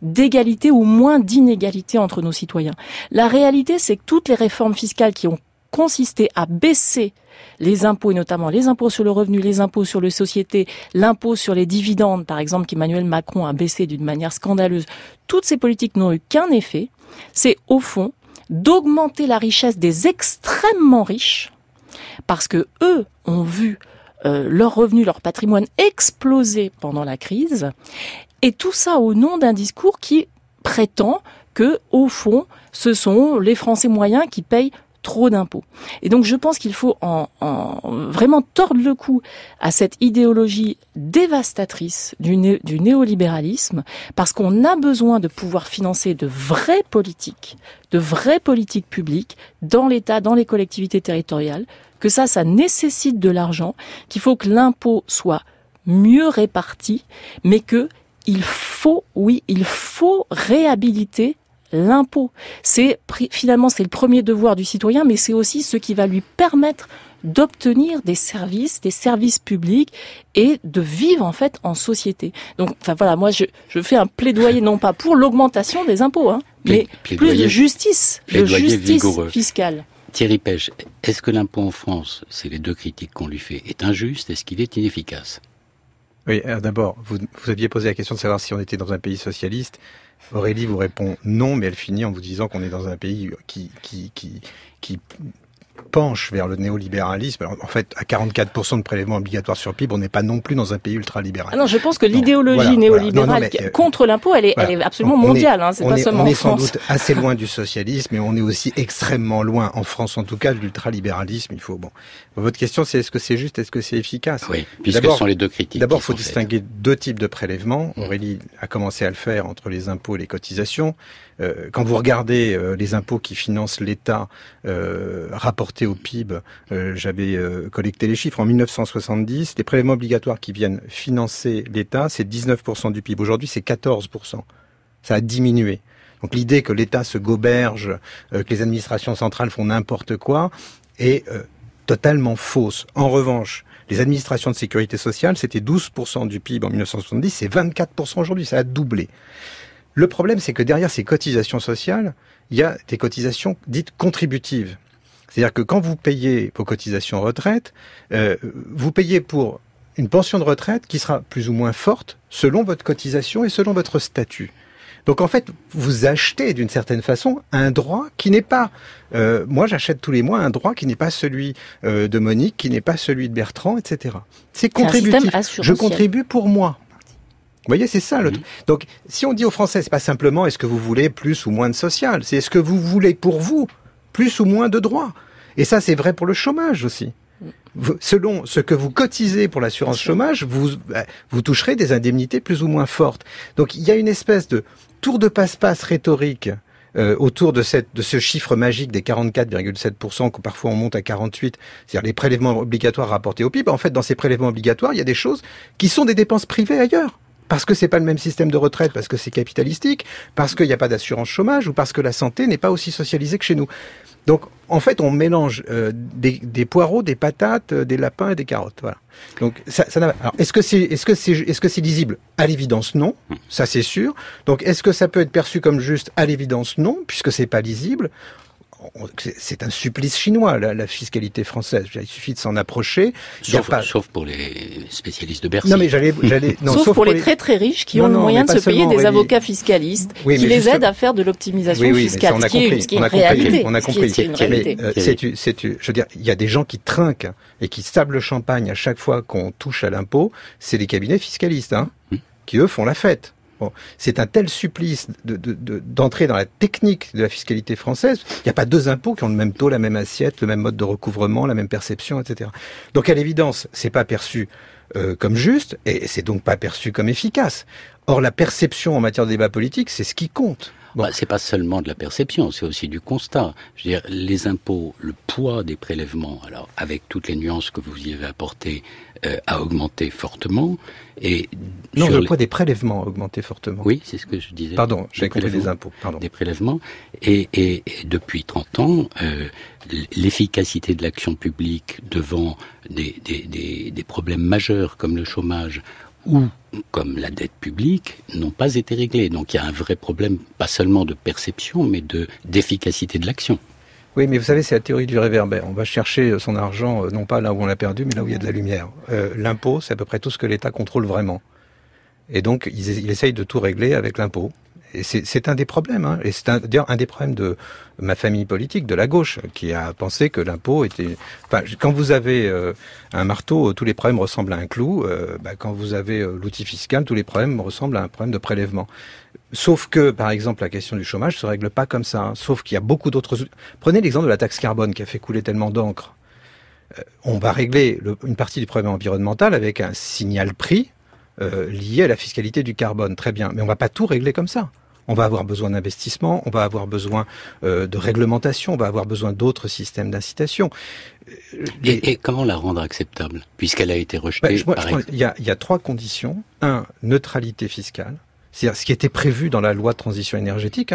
d'égalité ou moins d'inégalité entre nos citoyens. La réalité, c'est que toutes les réformes fiscales qui ont consisté à baisser les impôts, et notamment les impôts sur le revenu, les impôts sur les sociétés, l'impôt sur les dividendes, par exemple, qu'Emmanuel Macron a baissé d'une manière scandaleuse, toutes ces politiques n'ont eu qu'un effet, c'est au fond d'augmenter la richesse des extrêmement riches, parce que eux ont vu leurs revenus, leur patrimoine exploser pendant la crise, et tout ça au nom d'un discours qui prétend que, au fond, ce sont les Français moyens qui payent trop d'impôts. Et donc je pense qu'il faut vraiment tordre le cou à cette idéologie dévastatrice du néolibéralisme, parce qu'on a besoin de pouvoir financer de vraies politiques publiques dans l'État, dans les collectivités territoriales, que ça nécessite de l'argent, qu'il faut que l'impôt soit mieux réparti, mais que il faut réhabiliter l'impôt. Finalement, c'est le premier devoir du citoyen, mais c'est aussi ce qui va lui permettre d'obtenir des services publics et de vivre en fait en société. Donc, voilà, moi je fais un plaidoyer non pas pour l'augmentation des impôts, mais plus de justice fiscale. Thierry Pech, est-ce que l'impôt en France, c'est les deux critiques qu'on lui fait, est injuste? Est-ce qu'il est inefficace? Oui, d'abord, vous aviez posé la question de savoir si on était dans un pays socialiste. Aurélie vous répond non, mais elle finit en vous disant qu'on est dans un pays qui penche vers le néolibéralisme. Alors, en fait, à 44% de prélèvements obligatoires sur PIB, on n'est pas non plus dans un pays ultra-libéral. Ah non, je pense que l'idéologie néolibérale contre l'impôt, elle est absolument mondiale. C'est pas seulement en France. On est sans doute assez loin du socialisme, mais on est aussi extrêmement loin, en France en tout cas, de l'ultralibéralisme. Votre question, c'est est-ce que c'est juste, est-ce que c'est efficace? Oui, puisque ce sont les deux critiques. D'abord, il faut distinguer deux types de prélèvements. Aurélie a commencé à le faire entre les impôts et les cotisations. Quand vous regardez les impôts qui financent l'État rapportés au PIB, j'avais collecté les chiffres. En 1970, les prélèvements obligatoires qui viennent financer l'État, c'est 19% du PIB. Aujourd'hui, c'est 14%. Ça a diminué. Donc l'idée que l'État se goberge, que les administrations centrales font n'importe quoi, est totalement fausse. En revanche, les administrations de sécurité sociale, c'était 12% du PIB en 1970, c'est 24% aujourd'hui, ça a doublé. Le problème, c'est que derrière ces cotisations sociales, il y a des cotisations dites contributives. C'est-à-dire que quand vous payez vos cotisations retraite, vous payez pour une pension de retraite qui sera plus ou moins forte selon votre cotisation et selon votre statut. Donc en fait, vous achetez d'une certaine façon un droit qui n'est pas... moi, j'achète tous les mois un droit qui n'est pas celui de Monique, qui n'est pas celui de Bertrand, etc. C'est contributif. Je contribue pour moi. Vous voyez, c'est ça le truc. Donc, si on dit aux Français, c'est pas simplement est-ce que vous voulez plus ou moins de social, c'est est-ce que vous voulez pour vous plus ou moins de droits. Et ça, c'est vrai pour le chômage aussi. Selon ce que vous cotisez pour l'assurance chômage, vous toucherez des indemnités plus ou moins fortes. Donc, il y a une espèce de tour de passe-passe rhétorique autour de ce chiffre magique des 44,7%, que parfois on monte à 48%, c'est-à-dire les prélèvements obligatoires rapportés au PIB. En fait, dans ces prélèvements obligatoires, il y a des choses qui sont des dépenses privées ailleurs. Parce que c'est pas le même système de retraite, parce que c'est capitalistique, parce qu'il n'y a pas d'assurance chômage, ou parce que la santé n'est pas aussi socialisée que chez nous. Donc, en fait, on mélange des poireaux, des patates, des lapins et des carottes. Voilà. Donc, ça n'a. Alors, est-ce que c'est lisible? À l'évidence, non. Ça, c'est sûr. Donc, est-ce que ça peut être perçu comme juste? À l'évidence, non, puisque c'est pas lisible. C'est un supplice chinois, la fiscalité française. Il suffit de s'en approcher. Sauf pour les spécialistes de Bercy. Non, mais sauf pour les très très riches qui ont le moyen de se payer des avocats fiscalistes qui les aident à faire de l'optimisation fiscale. On a compris. Je veux dire, il y a des gens qui trinquent et qui sablent le champagne à chaque fois qu'on touche à l'impôt. C'est les cabinets fiscalistes, qui eux font la fête. Bon, c'est un tel supplice d'entrer dans la technique de la fiscalité française. Il n'y a pas deux impôts qui ont le même taux, la même assiette, le même mode de recouvrement, la même perception, etc. Donc à l'évidence, c'est pas perçu comme juste et c'est donc pas perçu comme efficace. Or la perception en matière de débat politique, c'est ce qui compte. Bon. C'est pas seulement de la perception, c'est aussi du constat. Je veux dire, les impôts, le poids des prélèvements, alors avec toutes les nuances que vous y avez apportées, a augmenté fortement. Et non, le poids des prélèvements a augmenté fortement. Oui, c'est ce que je disais. Pardon, j'ai compris les impôts. Pardon. Des prélèvements. Et depuis 30 ans, l'efficacité de l'action publique devant des problèmes majeurs comme le chômage ou comme la dette publique, n'ont pas été réglées. Donc il y a un vrai problème, pas seulement de perception, mais d'efficacité de l'action. Oui, mais vous savez, c'est la théorie du réverbère. On va chercher son argent, non pas là où on l'a perdu, mais là où il y a de la lumière. L'impôt, c'est à peu près tout ce que l'État contrôle vraiment. Et donc, il essaye de tout régler avec l'impôt. Et c'est un des problèmes, hein. Et c'est d'ailleurs un des problèmes de ma famille politique, de la gauche, qui a pensé que l'impôt était... Enfin, quand vous avez un marteau, tous les problèmes ressemblent à un clou. Quand vous avez l'outil fiscal, tous les problèmes ressemblent à un problème de prélèvement. Sauf que, par exemple, la question du chômage se règle pas comme ça, hein. Sauf qu'il y a beaucoup d'autres... Prenez l'exemple de la taxe carbone qui a fait couler tellement d'encre. On va régler une partie du problème environnemental avec un signal prix lié à la fiscalité du carbone. Très bien, mais on va pas tout régler comme ça. On va avoir besoin d'investissement, on va avoir besoin de réglementation, on va avoir besoin d'autres systèmes d'incitation. Et comment la rendre acceptable, puisqu'elle a été rejetée il y a 3 conditions. 1, neutralité fiscale. C'est-à-dire ce qui était prévu dans la loi de transition énergétique. Hein,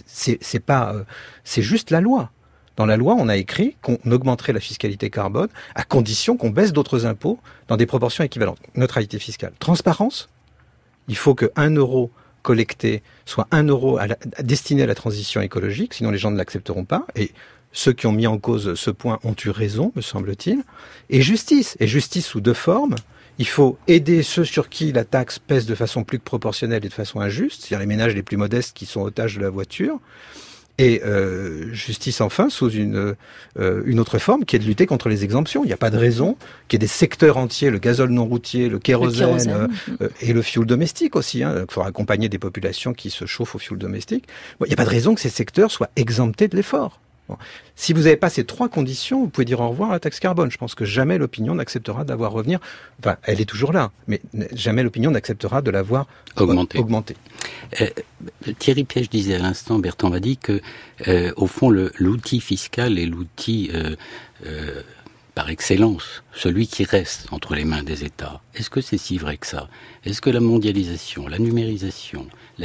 c'est juste la loi. Dans la loi, on a écrit qu'on augmenterait la fiscalité carbone à condition qu'on baisse d'autres impôts dans des proportions équivalentes. Neutralité fiscale. Transparence. Il faut que 1 euro collecté soit 1 euro destiné à la transition écologique, sinon les gens ne l'accepteront pas. Et ceux qui ont mis en cause ce point ont eu raison, me semble-t-il. Et justice sous 2 formes. Il faut aider ceux sur qui la taxe pèse de façon plus que proportionnelle et de façon injuste, c'est-à-dire les ménages les plus modestes qui sont otages de la voiture. Et justice enfin sous une autre forme qui est de lutter contre les exemptions. Il n'y a pas de raison qu'il y ait des secteurs entiers, le gazole non routier, le kérosène et le fioul domestique aussi. Hein, il faudra accompagner des populations qui se chauffent au fioul domestique. Bon, il n'y a pas de raison que ces secteurs soient exemptés de l'effort. Bon. Si vous n'avez pas ces 3 conditions, vous pouvez dire au revoir à la taxe carbone. Je pense que jamais l'opinion n'acceptera de la voir revenir. Enfin, elle est toujours là, mais jamais l'opinion n'acceptera de la voir augmenter. Thierry Piège disait à l'instant, Bertrand m'a dit que, au fond, l'outil fiscal est l'outil par excellence, celui qui reste entre les mains des États. Est-ce que c'est si vrai que ça? Est-ce que la mondialisation, la numérisation, la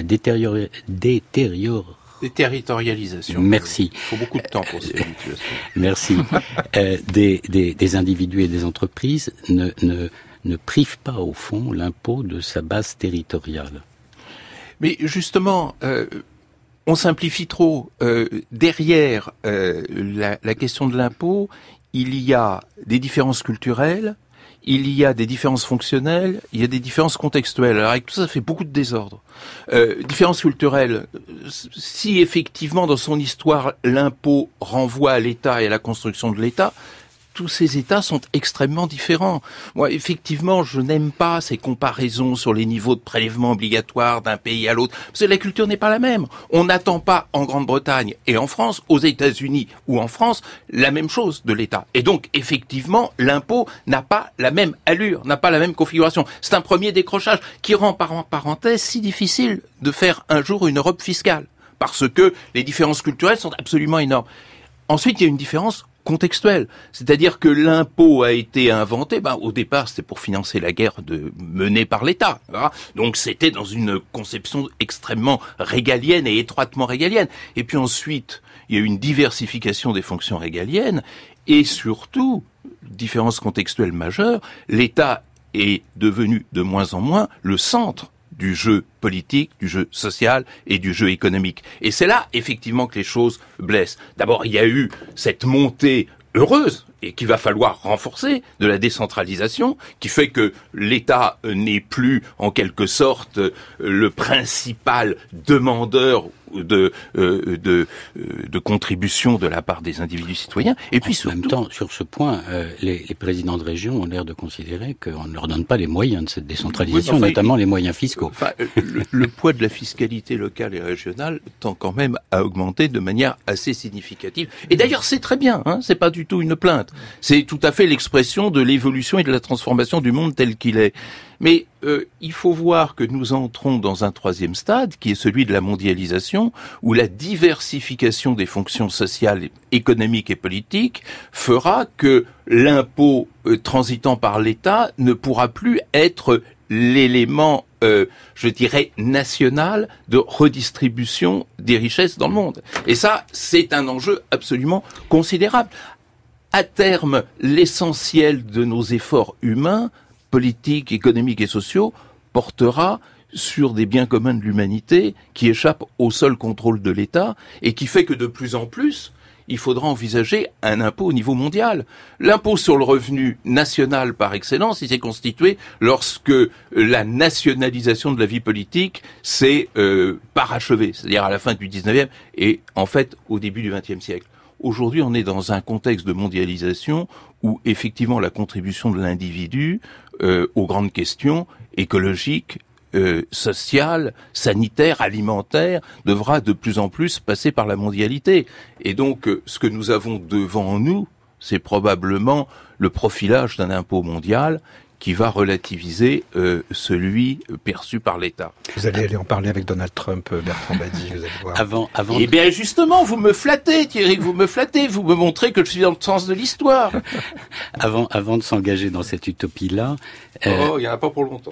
déterritorialisation. Merci. Il faut beaucoup de temps pour cette situation. Merci. Des individus et des entreprises ne privent pas, au fond, l'impôt de sa base territoriale. Mais justement, on simplifie trop. Derrière la question de l'impôt, il y a des différences culturelles, il y a des différences fonctionnelles, il y a des différences contextuelles. Alors avec tout ça, ça fait beaucoup de désordre. Différences culturelles, si effectivement dans son histoire l'impôt renvoie à l'État et à la construction de l'État, tous ces États sont extrêmement différents. Moi, effectivement, je n'aime pas ces comparaisons sur les niveaux de prélèvement obligatoire d'un pays à l'autre, parce que la culture n'est pas la même. On n'attend pas en Grande-Bretagne et en France, aux États-Unis ou en France, la même chose de l'État. Et donc, effectivement, l'impôt n'a pas la même allure, n'a pas la même configuration. C'est un premier décrochage qui rend, par parenthèse, si difficile de faire un jour une Europe fiscale, parce que les différences culturelles sont absolument énormes. Ensuite, il y a une différence contextuel, c'est-à-dire que l'impôt a été inventé, au départ c'était pour financer la guerre menée par l'État, hein, donc c'était dans une conception extrêmement régalienne et étroitement régalienne, et puis ensuite il y a eu une diversification des fonctions régaliennes, et surtout, différence contextuelle majeure, l'État est devenu de moins en moins le centre du jeu politique, du jeu social et du jeu économique. Et c'est là, effectivement, que les choses blessent. D'abord, il y a eu cette montée heureuse, et qu'il va falloir renforcer, de la décentralisation, qui fait que l'État n'est plus, en quelque sorte, le principal demandeur de contributions de la part des individus citoyens. Et puis surtout, en même temps, sur ce point, les présidents de région ont l'air de considérer qu'on ne leur donne pas les moyens de cette décentralisation, notamment les moyens fiscaux. Le poids de la fiscalité locale et régionale tend quand même à augmenter de manière assez significative. Et d'ailleurs, c'est très bien, hein, c'est pas du tout une plainte. C'est tout à fait l'expression de l'évolution et de la transformation du monde tel qu'il est. Mais il faut voir que nous entrons dans un 3e stade, qui est celui de la mondialisation, où la diversification des fonctions sociales, économiques et politiques fera que l'impôt transitant par l'État ne pourra plus être l'élément, je dirais, national de redistribution des richesses dans le monde. Et ça, c'est un enjeu absolument considérable. À terme, l'essentiel de nos efforts humains, politiques, économiques et sociaux, portera sur des biens communs de l'humanité qui échappent au seul contrôle de l'État et qui fait que de plus en plus, il faudra envisager un impôt au niveau mondial. L'impôt sur le revenu national par excellence, il s'est constitué lorsque la nationalisation de la vie politique s'est parachevée, c'est-à-dire à la fin du 19e et en fait au début du 20e siècle. Aujourd'hui, on est dans un contexte de mondialisation où effectivement la contribution de l'individu aux grandes questions écologiques, sociale, sanitaire, alimentaire, devra de plus en plus passer par la mondialité. Et donc, ce que nous avons devant nous, c'est probablement le profilage d'un impôt mondial qui va relativiser celui perçu par l'État. Vous allez aller en parler avec Donald Trump, Bertrand Badi, vous allez voir. Avant. Eh bien, justement, vous me flattez, Thierry, vous me montrez que je suis dans le sens de l'histoire. Avant de s'engager dans cette utopie-là... il n'y en a pas pour longtemps.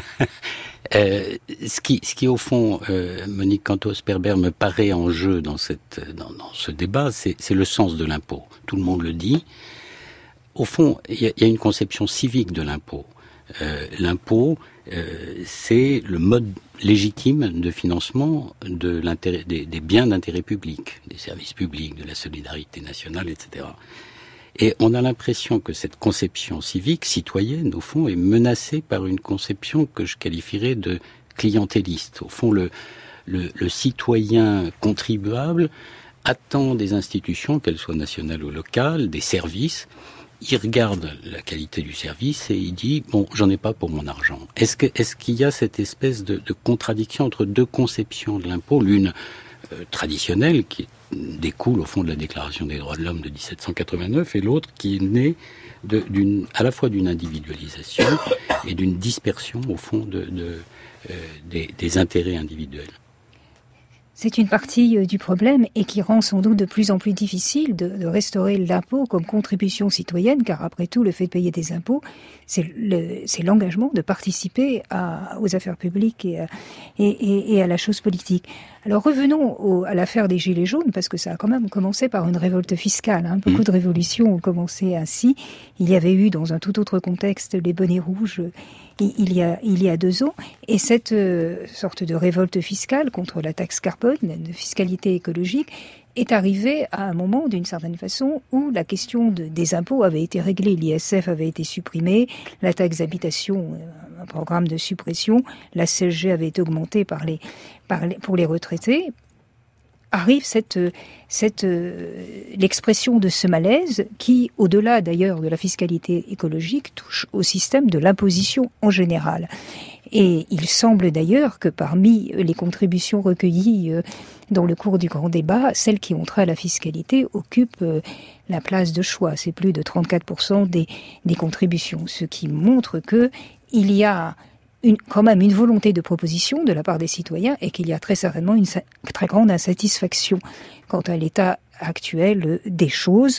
Ce qui au fond, Monique Cantos-Perber, me paraît en jeu dans ce débat, c'est le sens de l'impôt. Tout le monde le dit. Au fond, il y a une conception civique de l'impôt. L'impôt, c'est le mode légitime de financement de l'intérêt, des biens d'intérêt public, des services publics, de la solidarité nationale, etc. Et on a l'impression que cette conception civique, citoyenne, au fond, est menacée par une conception que je qualifierais de clientéliste. Au fond, le citoyen contribuable attend des institutions, qu'elles soient nationales ou locales, des services. Il regarde la qualité du service et il dit « bon, j'en ai pas pour mon argent ». Est-ce qu'il y a cette espèce de contradiction entre deux conceptions de l'impôt, l'une traditionnelle qui découle au fond de la Déclaration des droits de l'homme de 1789 et l'autre qui est née à la fois d'une individualisation et d'une dispersion au fond des intérêts individuels. C'est une partie du problème et qui rend sans doute de plus en plus difficile de restaurer l'impôt comme contribution citoyenne, car après tout, le fait de payer des impôts, c'est l'engagement de participer aux affaires publiques et à la chose politique. Alors revenons à l'affaire des Gilets jaunes, parce que ça a quand même commencé par une révolte fiscale. Beaucoup de révolutions ont commencé ainsi. Il y avait eu, dans un tout autre contexte, les bonnets rouges il y a 2 ans. Et cette sorte de révolte fiscale contre la taxe carbone, de fiscalité écologique, est arrivée à un moment, d'une certaine façon, où la question des impôts avait été réglée. L'ISF avait été supprimé, la taxe d'habitation, un programme de suppression, la CSG avait été augmentée pour les retraités. Arrive l'expression de ce malaise qui, au-delà d'ailleurs de la fiscalité écologique, touche au système de l'imposition en général. Et il semble d'ailleurs que parmi les contributions recueillies dans le cours du grand débat, celles qui ont trait à la fiscalité occupent la place de choix. C'est plus de 34% des contributions, ce qui montre qu'il y a quand même une volonté de proposition de la part des citoyens et qu'il y a très certainement une très grande insatisfaction quant à l'état actuel des choses.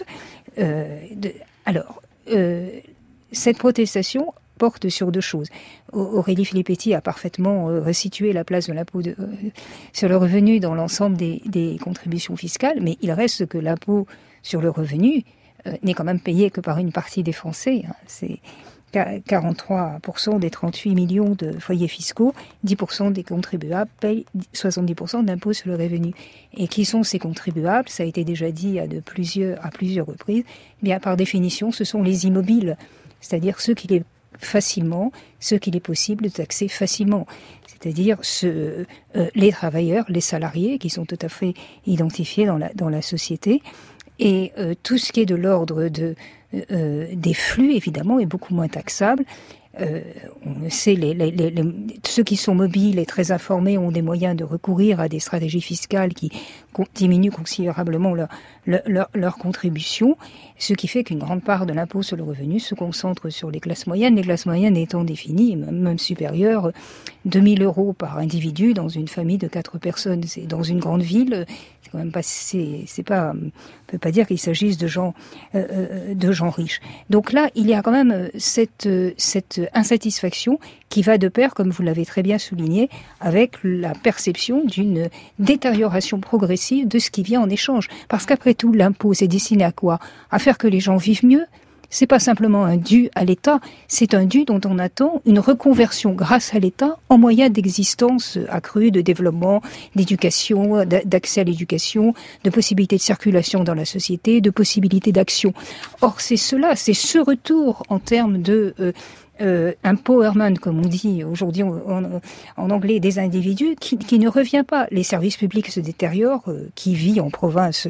Cette protestation porte sur 2 choses. Aurélie Filippetti a parfaitement resitué la place de l'impôt sur le revenu dans l'ensemble des contributions fiscales, mais il reste que l'impôt sur le revenu n'est quand même payé que par une partie des Français. C'est 43% des 38 millions de foyers fiscaux, 10% des contribuables payent 70% d'impôts sur le revenu. Et qui sont ces contribuables? Ça a été déjà dit à plusieurs reprises. Bien, par définition, ce sont les immobiles, c'est-à-dire ceux qu'il est possible de taxer facilement. C'est-à-dire les travailleurs, les salariés, qui sont tout à fait identifiés dans la société. Et tout ce qui est de l'ordre des flux, évidemment, est beaucoup moins taxable. On sait, ceux qui sont mobiles et très informés ont des moyens de recourir à des stratégies fiscales qui diminuent considérablement leur contribution, ce qui fait qu'une grande part de l'impôt sur le revenu se concentre sur les classes moyennes. Les classes moyennes étant définies, même supérieures, 2 000 € par individu dans une famille de 4 personnes. C'est dans une grande ville, c'est quand même pas, on peut pas dire qu'il s'agisse de gens riches. Donc là, il y a quand même cette insatisfaction qui va de pair, comme vous l'avez très bien souligné, avec la perception d'une détérioration progressive de ce qui vient en échange. Parce qu'après tout, l'impôt, c'est destiné à quoi? À faire que les gens vivent mieux. c'est pas simplement un dû à l'État, c'est un dû dont on attend une reconversion grâce à l'État en moyens d'existence accrue, de développement, d'éducation, d'accès à l'éducation, de possibilités de circulation dans la société, de possibilités d'action. Or, c'est ce retour en termes de empowerment, comme on dit aujourd'hui en anglais, des individus, qui ne revient pas. Les services publics se détériorent, qui vit en province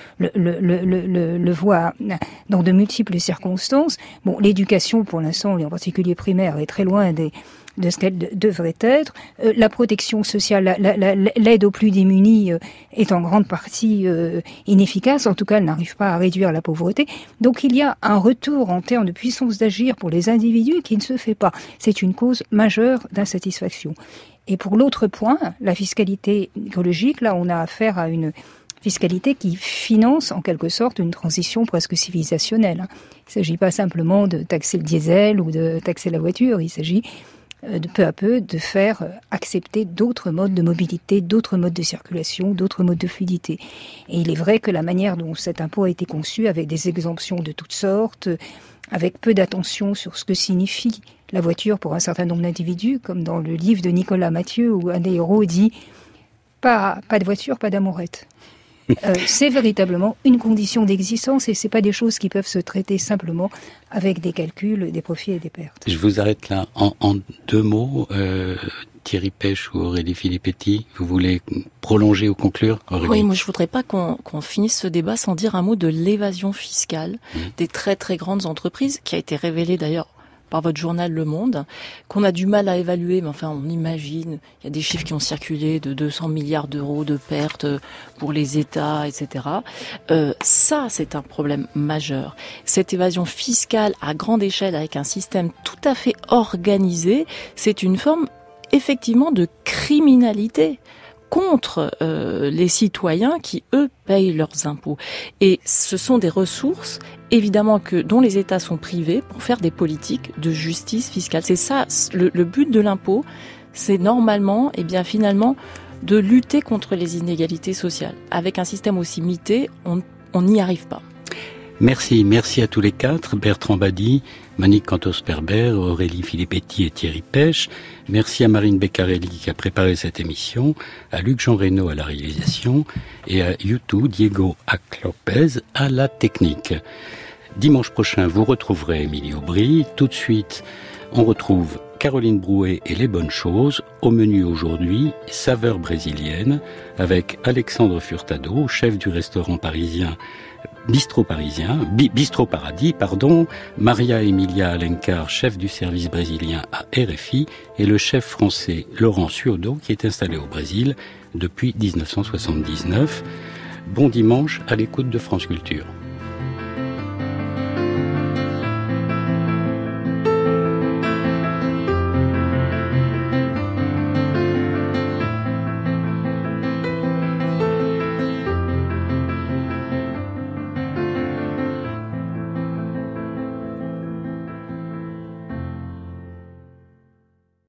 le voit dans de multiples circonstances. Bon, l'éducation, pour l'instant, et en particulier primaire, est très loin de ce qu'elle devrait être. La protection sociale, l'aide aux plus démunis est en grande partie inefficace. En tout cas, elle n'arrive pas à réduire la pauvreté. Donc il y a un retour en termes de puissance d'agir pour les individus qui ne se fait pas. C'est une cause majeure d'insatisfaction. Et pour l'autre point, la fiscalité écologique, là on a affaire à une fiscalité qui finance en quelque sorte une transition presque civilisationnelle. Il ne s'agit pas simplement de taxer le diesel ou de taxer la voiture, il s'agit de peu à peu de faire accepter d'autres modes de mobilité, d'autres modes de circulation, d'autres modes de fluidité. Et il est vrai que la manière dont cet impôt a été conçu, avec des exemptions de toutes sortes, avec peu d'attention sur ce que signifie la voiture pour un certain nombre d'individus, comme dans le livre de Nicolas Mathieu, où un des héros dit « pas de voiture, pas d'amourette ». C'est véritablement une condition d'existence et c'est pas des choses qui peuvent se traiter simplement avec des calculs, des profits et des pertes. Je vous arrête là. En deux mots, Thierry Pêche ou Aurélie Filippetti, vous voulez prolonger ou conclure, Aurélie? Oui, moi je voudrais pas qu'on finisse ce débat sans dire un mot de l'évasion fiscale des très très grandes entreprises, qui a été révélée d'ailleurs par votre journal Le Monde, qu'on a du mal à évaluer, mais enfin on imagine, il y a des chiffres qui ont circulé de 200 milliards d'euros de pertes pour les États, etc. Ça, c'est un problème majeur. Cette évasion fiscale à grande échelle avec un système tout à fait organisé, c'est une forme effectivement de criminalité contre les citoyens qui, eux, payent leurs impôts. Et ce sont des ressources, évidemment, dont les États sont privés pour faire des politiques de justice fiscale. C'est ça, le but de l'impôt, c'est normalement, finalement, de lutter contre les inégalités sociales. Avec un système aussi mité, on n'y arrive pas. Merci à tous les quatre, Bertrand Badi, Monique Cantos-Perber, Aurélie Filippetti et Thierry Pêche. Merci à Marine Beccarelli qui a préparé cette émission, à Luc Jean Reynaud à la réalisation et à YouTube Diego Ac-Lopez à la technique. Dimanche prochain, vous retrouverez Émilie Aubry. Tout de suite, on retrouve Caroline Brouet et les bonnes choses. Au menu aujourd'hui, saveurs brésiliennes avec Alexandre Furtado, chef du restaurant parisien Bistro Paradis, Maria Emilia Alencar, chef du service brésilien à RFI, et le chef français Laurent Suodo, qui est installé au Brésil depuis 1979. Bon dimanche à l'écoute de France Culture.